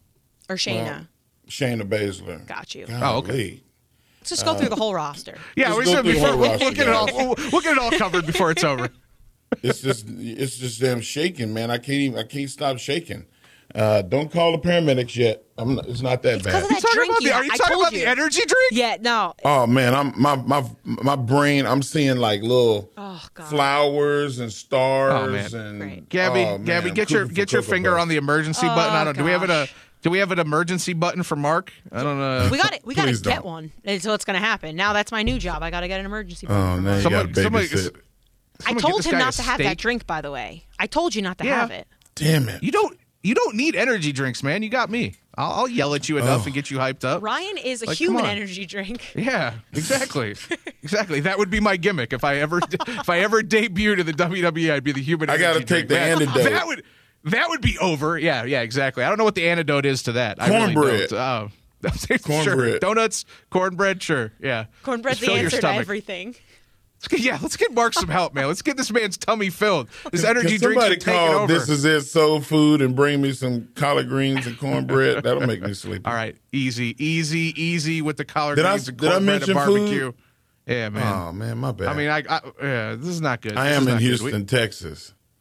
Or Shayna? Well, Shayna Baszler. Got you. Oh, okay. Let's just go Uh, through the whole roster. Yeah, Let's we go said through the before whole we'll, roster, we'll get it all guys. we'll, we'll get it all covered before it's over. It's just it's just them shaking, man. I can't even I can't stop shaking. Uh, don't call the paramedics yet. I'm not, it's not that It's 'cause bad. of that Talking drink about you the, had. are you I talking told about you. the energy drink? Yeah, no. Oh man, I'm my my my brain. I'm seeing like little Oh, God. flowers and stars Oh, man. and Right. Gabby, oh, man, Gabby, I'm get your cooking for get your Cocoa finger Puffs. on the emergency Oh, button. I don't. Do we have it a? gosh. Do we have an emergency button for Mark? I don't know. We got it. We got to Please get don't. one. It's what's going to happen. Now that's my new job. I got to get an emergency. Oh button. man, you Somebody- got to somebody- babysit. I Someone get told this him guy not a to have that steak. drink, by the way. I told you not to Yeah. have it. Damn it! You don't. You don't need energy drinks, man. You got me. I'll, I'll yell at you enough Oh. and get you hyped up. Ryan is a Like, come human on. energy drink. Yeah, exactly, exactly. That would be my gimmick if I ever if I ever debuted in the W W E. I'd be the human. I gotta energy take drink. the That- antidote. That would that would be over. Yeah, yeah, exactly. I don't know what the antidote is to that. I really Cornbread. don't. Oh, sure. Cornbread. Donuts, cornbread. Sure, yeah. Cornbread's Just the fill your answer to stomach. everything. Let's get- Yeah, let's get Mark some help, man. Let's get this man's tummy filled. This energy Can drink's somebody are taking call over. This Is It Soul Food and bring me some collard greens and cornbread? That'll make me sleepy. All right, easy, easy, easy with the collard Did I- greens and did I cornbread and mention barbecue. food? Yeah, man. Oh man, my bad. I mean, I, I yeah, this is not good. I This am is in not good. Houston, We- Texas.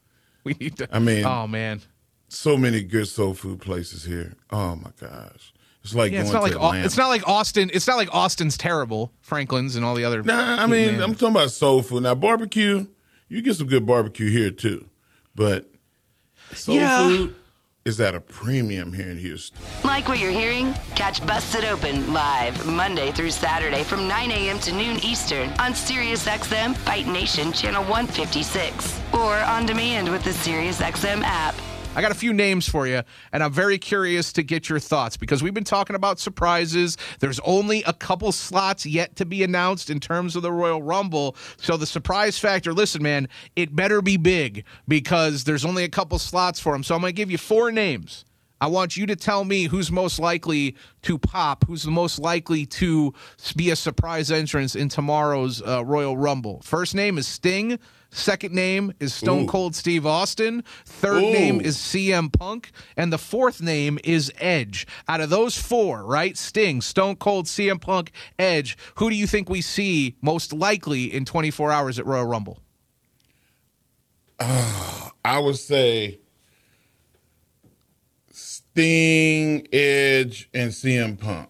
We need to. I mean, oh man, so many good soul food places here. Oh my gosh, it's like yeah, going it's not to like Atlanta. it's not like Austin. It's not like Austin's terrible. Franklin's and all the other. Nah, I mean, man. I'm talking about soul food. Now, barbecue, you get some good barbecue here too, but soul Yeah. food is at a premium here in Houston. Like what you're hearing? Catch Busted Open live Monday through Saturday from nine a.m. to noon Eastern on SiriusXM Fight Nation Channel one fifty-six or on demand with the SiriusXM app. I got a few names for you, and I'm very curious to get your thoughts because we've been talking about surprises. There's only a couple slots yet to be announced in terms of the Royal Rumble. So the surprise factor, listen, man, it better be big because there's only a couple slots for them. So I'm going to give you four names. I want you to tell me who's most likely to pop, who's the most likely to be a surprise entrance in tomorrow's uh, Royal Rumble. First name is Sting. Second name is Stone Ooh. Cold Steve Austin. Third Ooh. name is C M Punk. And the fourth name is Edge. Out of those four, right? Sting, Stone Cold, C M Punk, Edge. Who do you think we see most likely in twenty-four hours at Royal Rumble? Uh, I would say Sting, Edge, and C M Punk.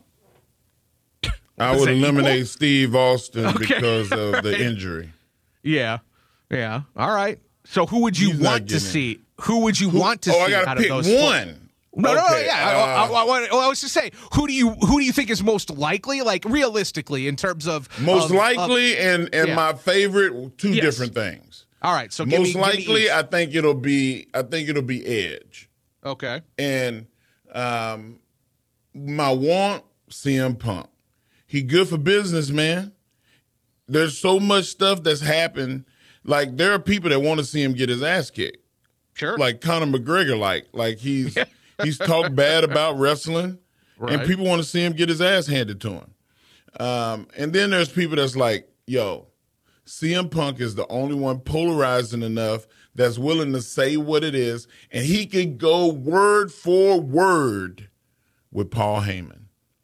I would that eliminate equal? Steve Austin Okay. because of All the right. injury. Yeah. Yeah. All right. So who would you He's not want to getting see? Who would you want to oh, see I gotta out pick of those four? one. No, no, no, Okay, yeah. I, uh, I, I, I, well, I was just say, who do you who do you think is most likely, like realistically, in terms of Most of- likely, of- and and yeah. my favorite, two Yes. different things. All right, so give Most me, give me likely, each. I think it'll be. I think it'll be Edge, okay. and um, my want C M Punk. He good for business, man. There's so much stuff that's happened. Like there are people that want to see him get his ass kicked. Sure. Like Conor McGregor, like like he's he's talked bad about wrestling, Right. and people want to see him get his ass handed to him. Um, and then there's people that's like, yo, C M Punk is the only one polarizing enough that's willing to say what it is, and he could go word for word with Paul Heyman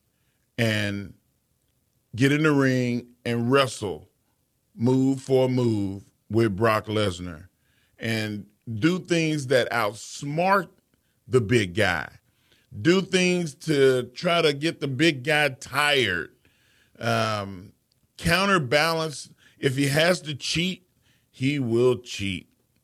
and get in the ring and wrestle move for move with Brock Lesnar and do things that outsmart the big guy, do things to try to get the big guy tired, um, counterbalance. If he has to cheat, he will cheat.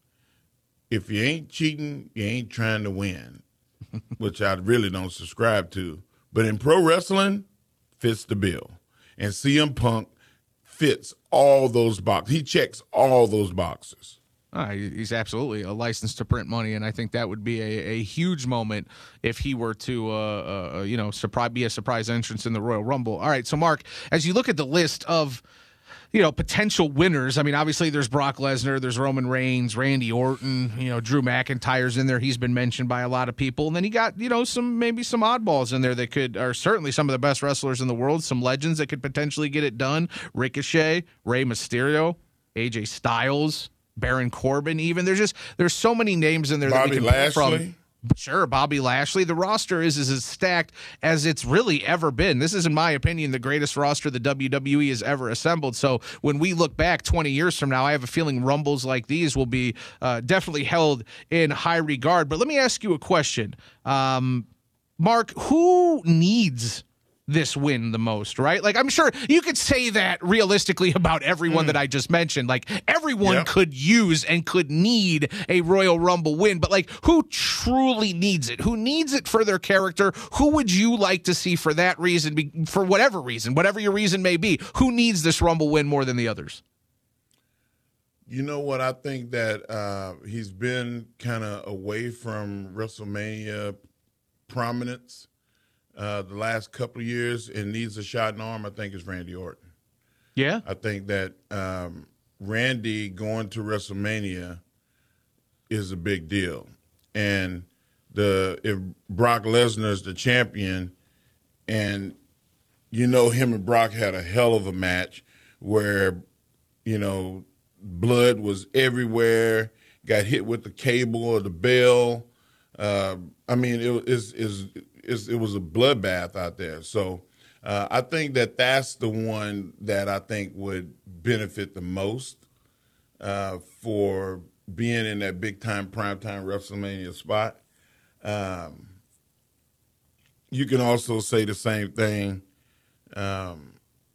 If you ain't cheating, you ain't trying to win, which I really don't subscribe to. But in pro wrestling, fits the bill. And C M Punk fits all those boxes. He checks all those boxes. Uh, he's absolutely a license to print money, and I think that would be a, a huge moment if he were to, uh, uh, you know, surprise, be a surprise entrance in the Royal Rumble. All right, so Mark, as you look at the list of, you know, potential winners, I mean, obviously there's Brock Lesnar, there's Roman Reigns, Randy Orton, you know, Drew McIntyre's in there. He's been mentioned by a lot of people. And then you got, you know, some maybe some oddballs in there that could are certainly some of the best wrestlers in the world, some legends that could potentially get it done. Ricochet, Rey Mysterio, A J Styles, Baron Corbin, even. There's just there's so many names in there Bobby that we can pull Lashley. from. Sure, Bobby Lashley. The roster is, is as stacked as it's really ever been. This is, in my opinion, the greatest roster the W W E has ever assembled. So when we look back twenty years from now, I have a feeling rumbles like these will be uh, definitely held in high regard. But let me ask you a question. Um, Mark, who needs this win the most, right? Like, I'm sure you could say that realistically about everyone mm. that I just mentioned. Like, everyone yep. could use and could need a Royal Rumble win, but like, who truly needs it? Who needs it for their character? Who would you like to see for that reason, for whatever reason, whatever your reason may be? Who needs this Rumble win more than the others? You know what? I think that uh, he's been kind of away from WrestleMania prominence Uh, the last couple of years and needs a shot in the arm, I think, is Randy Orton. Yeah. I think that um, Randy going to WrestleMania is a big deal. And the if Brock Lesnar is the champion, and you know him and Brock had a hell of a match where, you know, blood was everywhere, got hit with the cable or the bell. Uh, I mean, it is is. It was a bloodbath out there. So uh, I think that that's the one that I think would benefit the most uh, for being in that big time primetime WrestleMania spot. Um, you can also say the same thing. Um,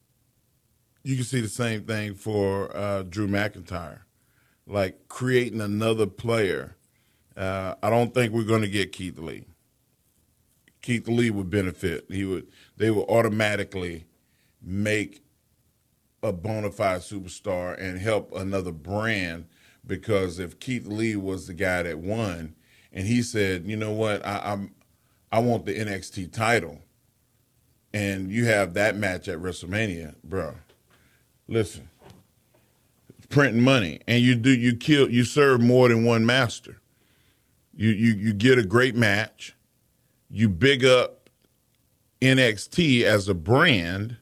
you can see the same thing for uh, Drew McIntyre, like creating another player. Uh, I don't think we're going to get Keith Lee. Keith Lee would benefit. He would. They would automatically make a bona fide superstar and help another brand, because if Keith Lee was the guy that won and he said, you know what, I, I'm, I want the N X T title, and you have that match at WrestleMania, bro, listen, printing money, and you do you kill you serve more than one master. You you you get a great match, you big up N X T as a brand,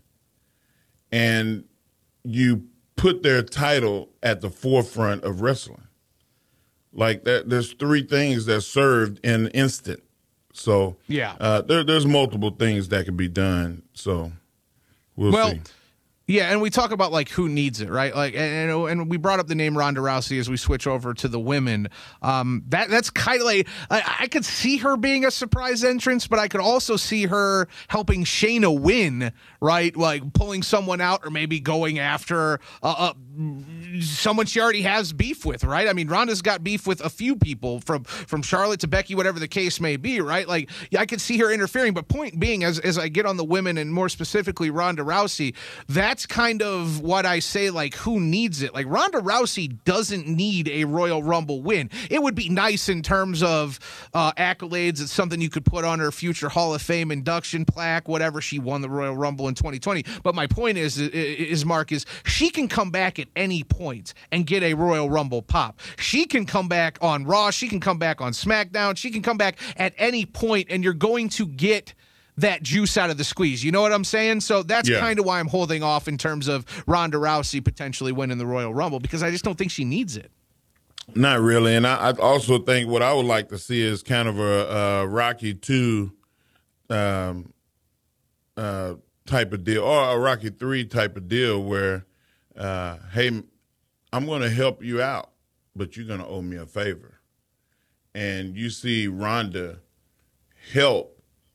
and you put their title at the forefront of wrestling. Like that, there's three things that served in an instant. So yeah, uh, there, there's multiple things that can be done. So we'll, well, see. Yeah, and we talk about like who needs it, right? Like, and, and we brought up the name Ronda Rousey as we switch over to the women. Um, that that's kind of like I, I could see her being a surprise entrance, but I could also see her helping Shayna win, right? Like pulling someone out, or maybe going after uh, uh, someone she already has beef with, right? I mean, Ronda's got beef with a few people, from from Charlotte to Becky, whatever the case may be, right? Like, yeah, I could see her interfering. But point being, as as I get on the women and more specifically Ronda Rousey, that. That's kind of what I say, like, who needs it? Like, Ronda Rousey doesn't need a Royal Rumble win. It would be nice in terms of uh, accolades. It's something you could put on her future Hall of Fame induction plaque, whatever. She won the Royal Rumble in twenty twenty. But my point is, is Mark, is she can come back at any point and get a Royal Rumble pop. She can come back on Raw. She can come back on SmackDown. She can come back at any point, and you're going to get that juice out of the squeeze. You know what I'm saying? So that's yeah. kind of why I'm holding off in terms of Ronda Rousey potentially winning the Royal Rumble, because I just don't think she needs it. Not really. And I, I also think what I would like to see is kind of a, a Rocky two um, uh, type of deal, or a Rocky three type of deal where, uh, hey, I'm going to help you out, but you're going to owe me a favor. And you see Ronda help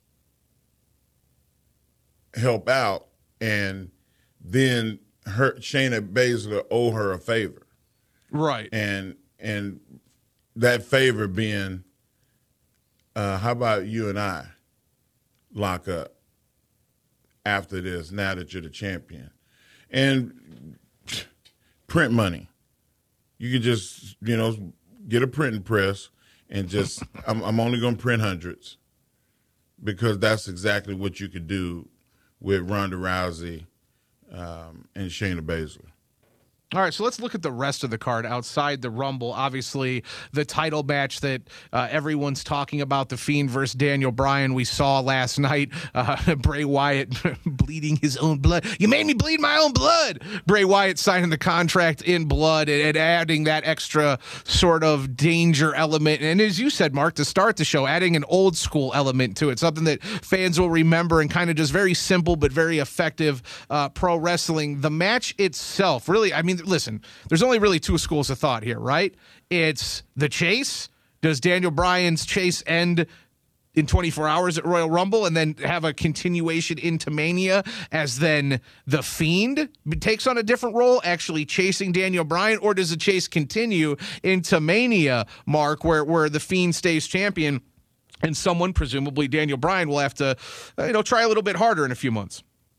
help out, and then her Shayna Baszler owe her a favor, right? And and that favor being, uh, how about you and I lock up after this? Now that you're the champion, and print money, you could just you know get a printing press and just I'm, I'm only going to print hundreds, because that's exactly what you could do with Ronda Rousey um, and Shayna Baszler. All right, so let's look at the rest of the card outside the Rumble. Obviously, the title match that uh, everyone's talking about, The Fiend versus Daniel Bryan, we saw last night. Uh, Bray Wyatt bleeding his own blood. You made me bleed my own blood. Bray Wyatt signing the contract in blood and, and adding that extra sort of danger element. And as you said, Mark, to start the show, adding an old school element to it, something that fans will remember, and kind of just very simple but very effective uh, pro wrestling. The match itself, really, I mean, listen, there's only really two schools of thought here, right? It's the chase. Does Daniel Bryan's chase end in twenty-four hours at Royal Rumble and then have a continuation into Mania as then the Fiend takes on a different role, actually chasing Daniel Bryan? Or does the chase continue into Mania, Mark, where, where the Fiend stays champion and someone, presumably Daniel Bryan, will have to, you know, try a little bit harder in a few months?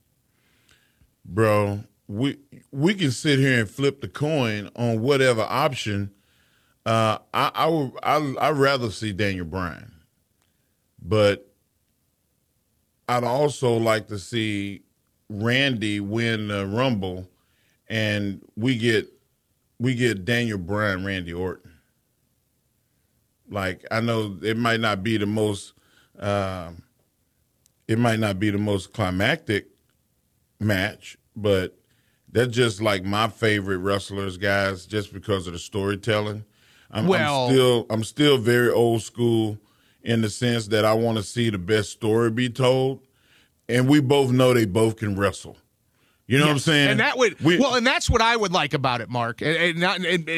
Bro, we we can sit here and flip the coin on whatever option. Uh, I I would I I'd rather see Daniel Bryan, but I'd also like to see Randy win the Rumble, and we get we get Daniel Bryan, Randy Orton. Like, I know it might not be the most uh, it might not be the most climactic match, but they're just like my favorite wrestlers, guys, just because of the storytelling. I'm, well, I'm still I'm still very old school in the sense that I want to see the best story be told, and we both know they both can wrestle. You know yes. what I'm saying? And that would we, well, and that's what I would like about it, Mark. And, and, not, and, and, and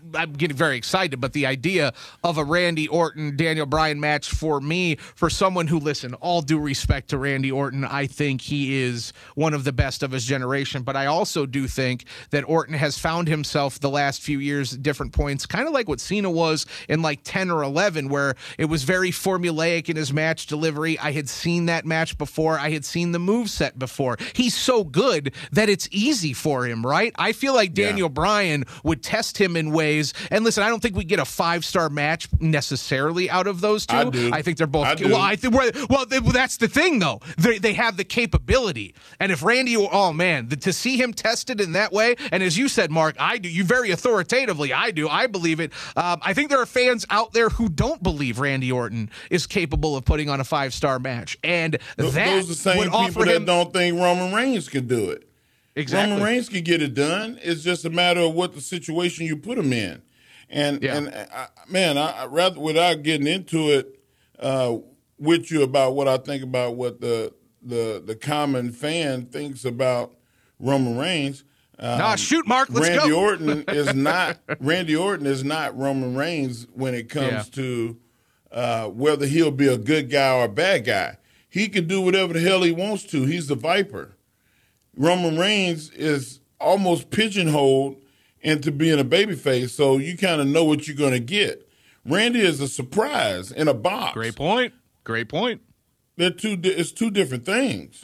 I'm getting very excited, but the idea of a Randy Orton, Daniel Bryan match for me, for someone who, listen, all due respect to Randy Orton, I think he is one of the best of his generation, but I also do think that Orton has found himself the last few years at different points, kind of like what Cena was in like ten or eleven, where it was very formulaic in his match delivery. I had seen that match before. I had seen the moveset before. He's so good that it's easy for him, right? I feel like Daniel yeah. Bryan would test him in ways, and listen, I don't think we get a five-star match necessarily out of those two. I do. I think they're both. I do. Well, I think. Well, they, well, that's the thing, though. They they have the capability, and if Randy, oh man, the, to see him tested in that way, and as you said, Mark, I do. You very authoritatively, I do. I believe it. Um, I think there are fans out there who don't believe Randy Orton is capable of putting on a five-star match, and those, that those are the same would people offer that him. don't think Roman Reigns could do it. Exactly. Roman Reigns can get it done. It's just a matter of what the situation you put him in. And yeah. and I, man, I, I rather without getting into it uh, with you about what I think about what the the the common fan thinks about Roman Reigns. Um, nah, shoot, Mark. Let's Randy go. Orton is not Randy Orton is not Roman Reigns when it comes yeah. to uh, whether he'll be a good guy or a bad guy. He can do whatever the hell he wants to. He's the Viper. Roman Reigns is almost pigeonholed into being a babyface, so you kind of know what you're going to get. Randy is a surprise in a box. Great point. Great point. They're two. It's two different things.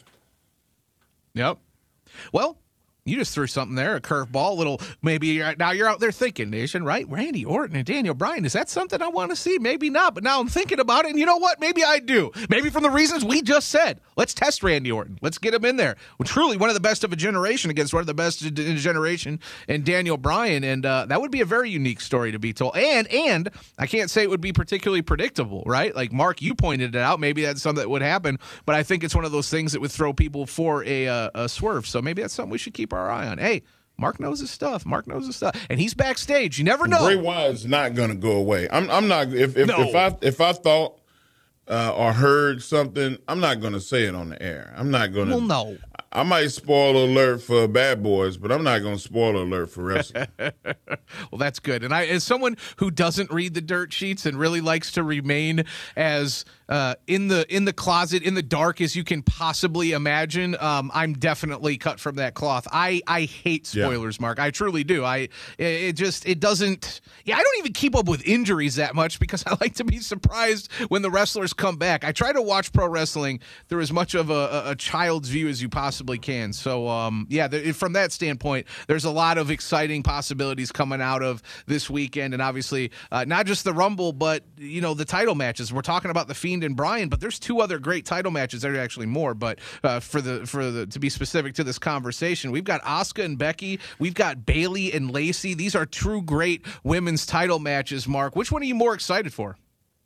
Yep. Well, you just threw something there, a curveball, a little, maybe you're, now you're out there thinking, Nation, right? Randy Orton and Daniel Bryan, is that something I want to see? Maybe not, but now I'm thinking about it, and you know what? Maybe I do. Maybe from the reasons we just said. Let's test Randy Orton. Let's get him in there. Well, truly one of the best of a generation against one of the best in a generation in Daniel Bryan, and uh, that would be a very unique story to be told. And, and I can't say it would be particularly predictable, right? Like, Mark, you pointed it out. Maybe that's something that would happen, but I think it's one of those things that would throw people for a, uh, a swerve, so maybe that's something we should keep our eye on. Hey, Mark knows his stuff. Mark knows his stuff, and he's backstage. You never know. Bray Wyatt's not going to go away. I'm, I'm not. If if, No. if I if I thought uh, or heard something, I'm not going to say it on the air. I'm not going to. Well, no. I might spoil alert for Bad Boys, but I'm not going to spoil alert for wrestling. Well, that's good. And I, as someone who doesn't read the dirt sheets and really likes to remain as uh, in the in the closet, in the dark as you can possibly imagine, um, I'm definitely cut from that cloth. I, I hate spoilers, yeah. Mark. I truly do. I it just it doesn't. Yeah, I don't even keep up with injuries that much because I like to be surprised when the wrestlers come back. I try to watch pro wrestling through as much of a, a child's view as you possibly can. So, um, yeah, the, from that standpoint, there's a lot of exciting possibilities coming out of this weekend. And obviously, uh, not just the Rumble, but, you know, the title matches. We're talking about The Fiend and Bryan, but there's two other great title matches. There are actually more, but uh, for the for the to be specific to this conversation, we've got Asuka and Becky. We've got Bayley and Lacey. These are true great women's title matches, Mark. Which one are you more excited for?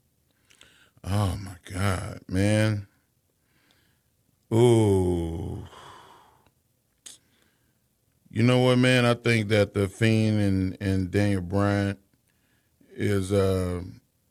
Oh, my God, man. Ooh. You know what, man? I think that The Fiend and, and Daniel Bryan is uh,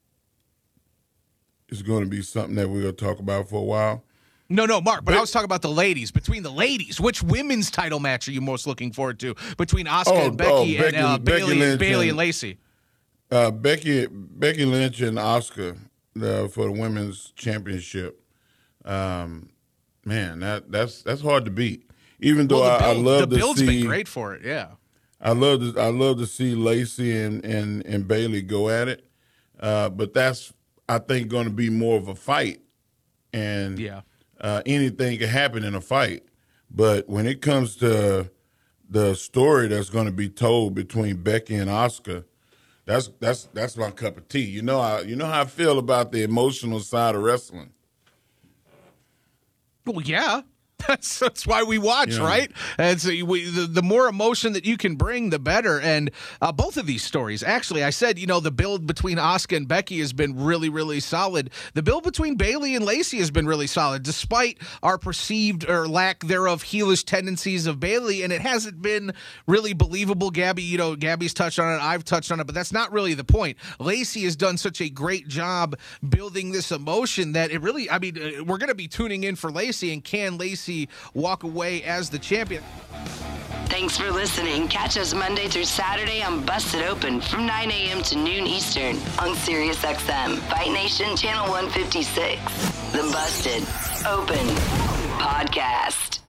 is going to be something that we're going to talk about for a while. No, no, Mark, but, but I was talking about the ladies. Between the ladies, which women's title match are you most looking forward to? Between Asuka oh, and Becky, oh, and Becky, uh, Becky Bayley, Lynch and Bayley and, and Lacey? Uh, Becky, Becky Lynch and Asuka uh, for the women's championship. Um, man, that that's that's hard to beat. Even though well, I, build, I love the to build's see, been great for it. Yeah, I love to I love to see Lacey and and, and Bayley go at it, uh, but that's I think going to be more of a fight, and yeah, uh, anything can happen in a fight. But when it comes to the story that's going to be told between Becky and Asuka, that's that's that's my cup of tea. You know how you know how I feel about the emotional side of wrestling. Well, yeah. That's that's why we watch, yeah. right? And so we, the, the more emotion that you can bring, the better. And uh, both of these stories, actually, I said, you know, the build between Asuka and Becky has been really, really solid. The build between Bayley and Lacey has been really solid, despite our perceived or lack thereof heelish tendencies of Bayley. And it hasn't been really believable. Gabby, you know, Gabby's touched on it. I've touched on it, but that's not really the point. Lacey has done such a great job building this emotion that it really, I mean, we're going to be tuning in for Lacey, and can Lacey walk away as the champion? Thanks for listening. Catch us Monday through Saturday on Busted Open from nine a.m. to noon Eastern on Sirius X M, Fight Nation Channel one fifty-six. The Busted Open Podcast.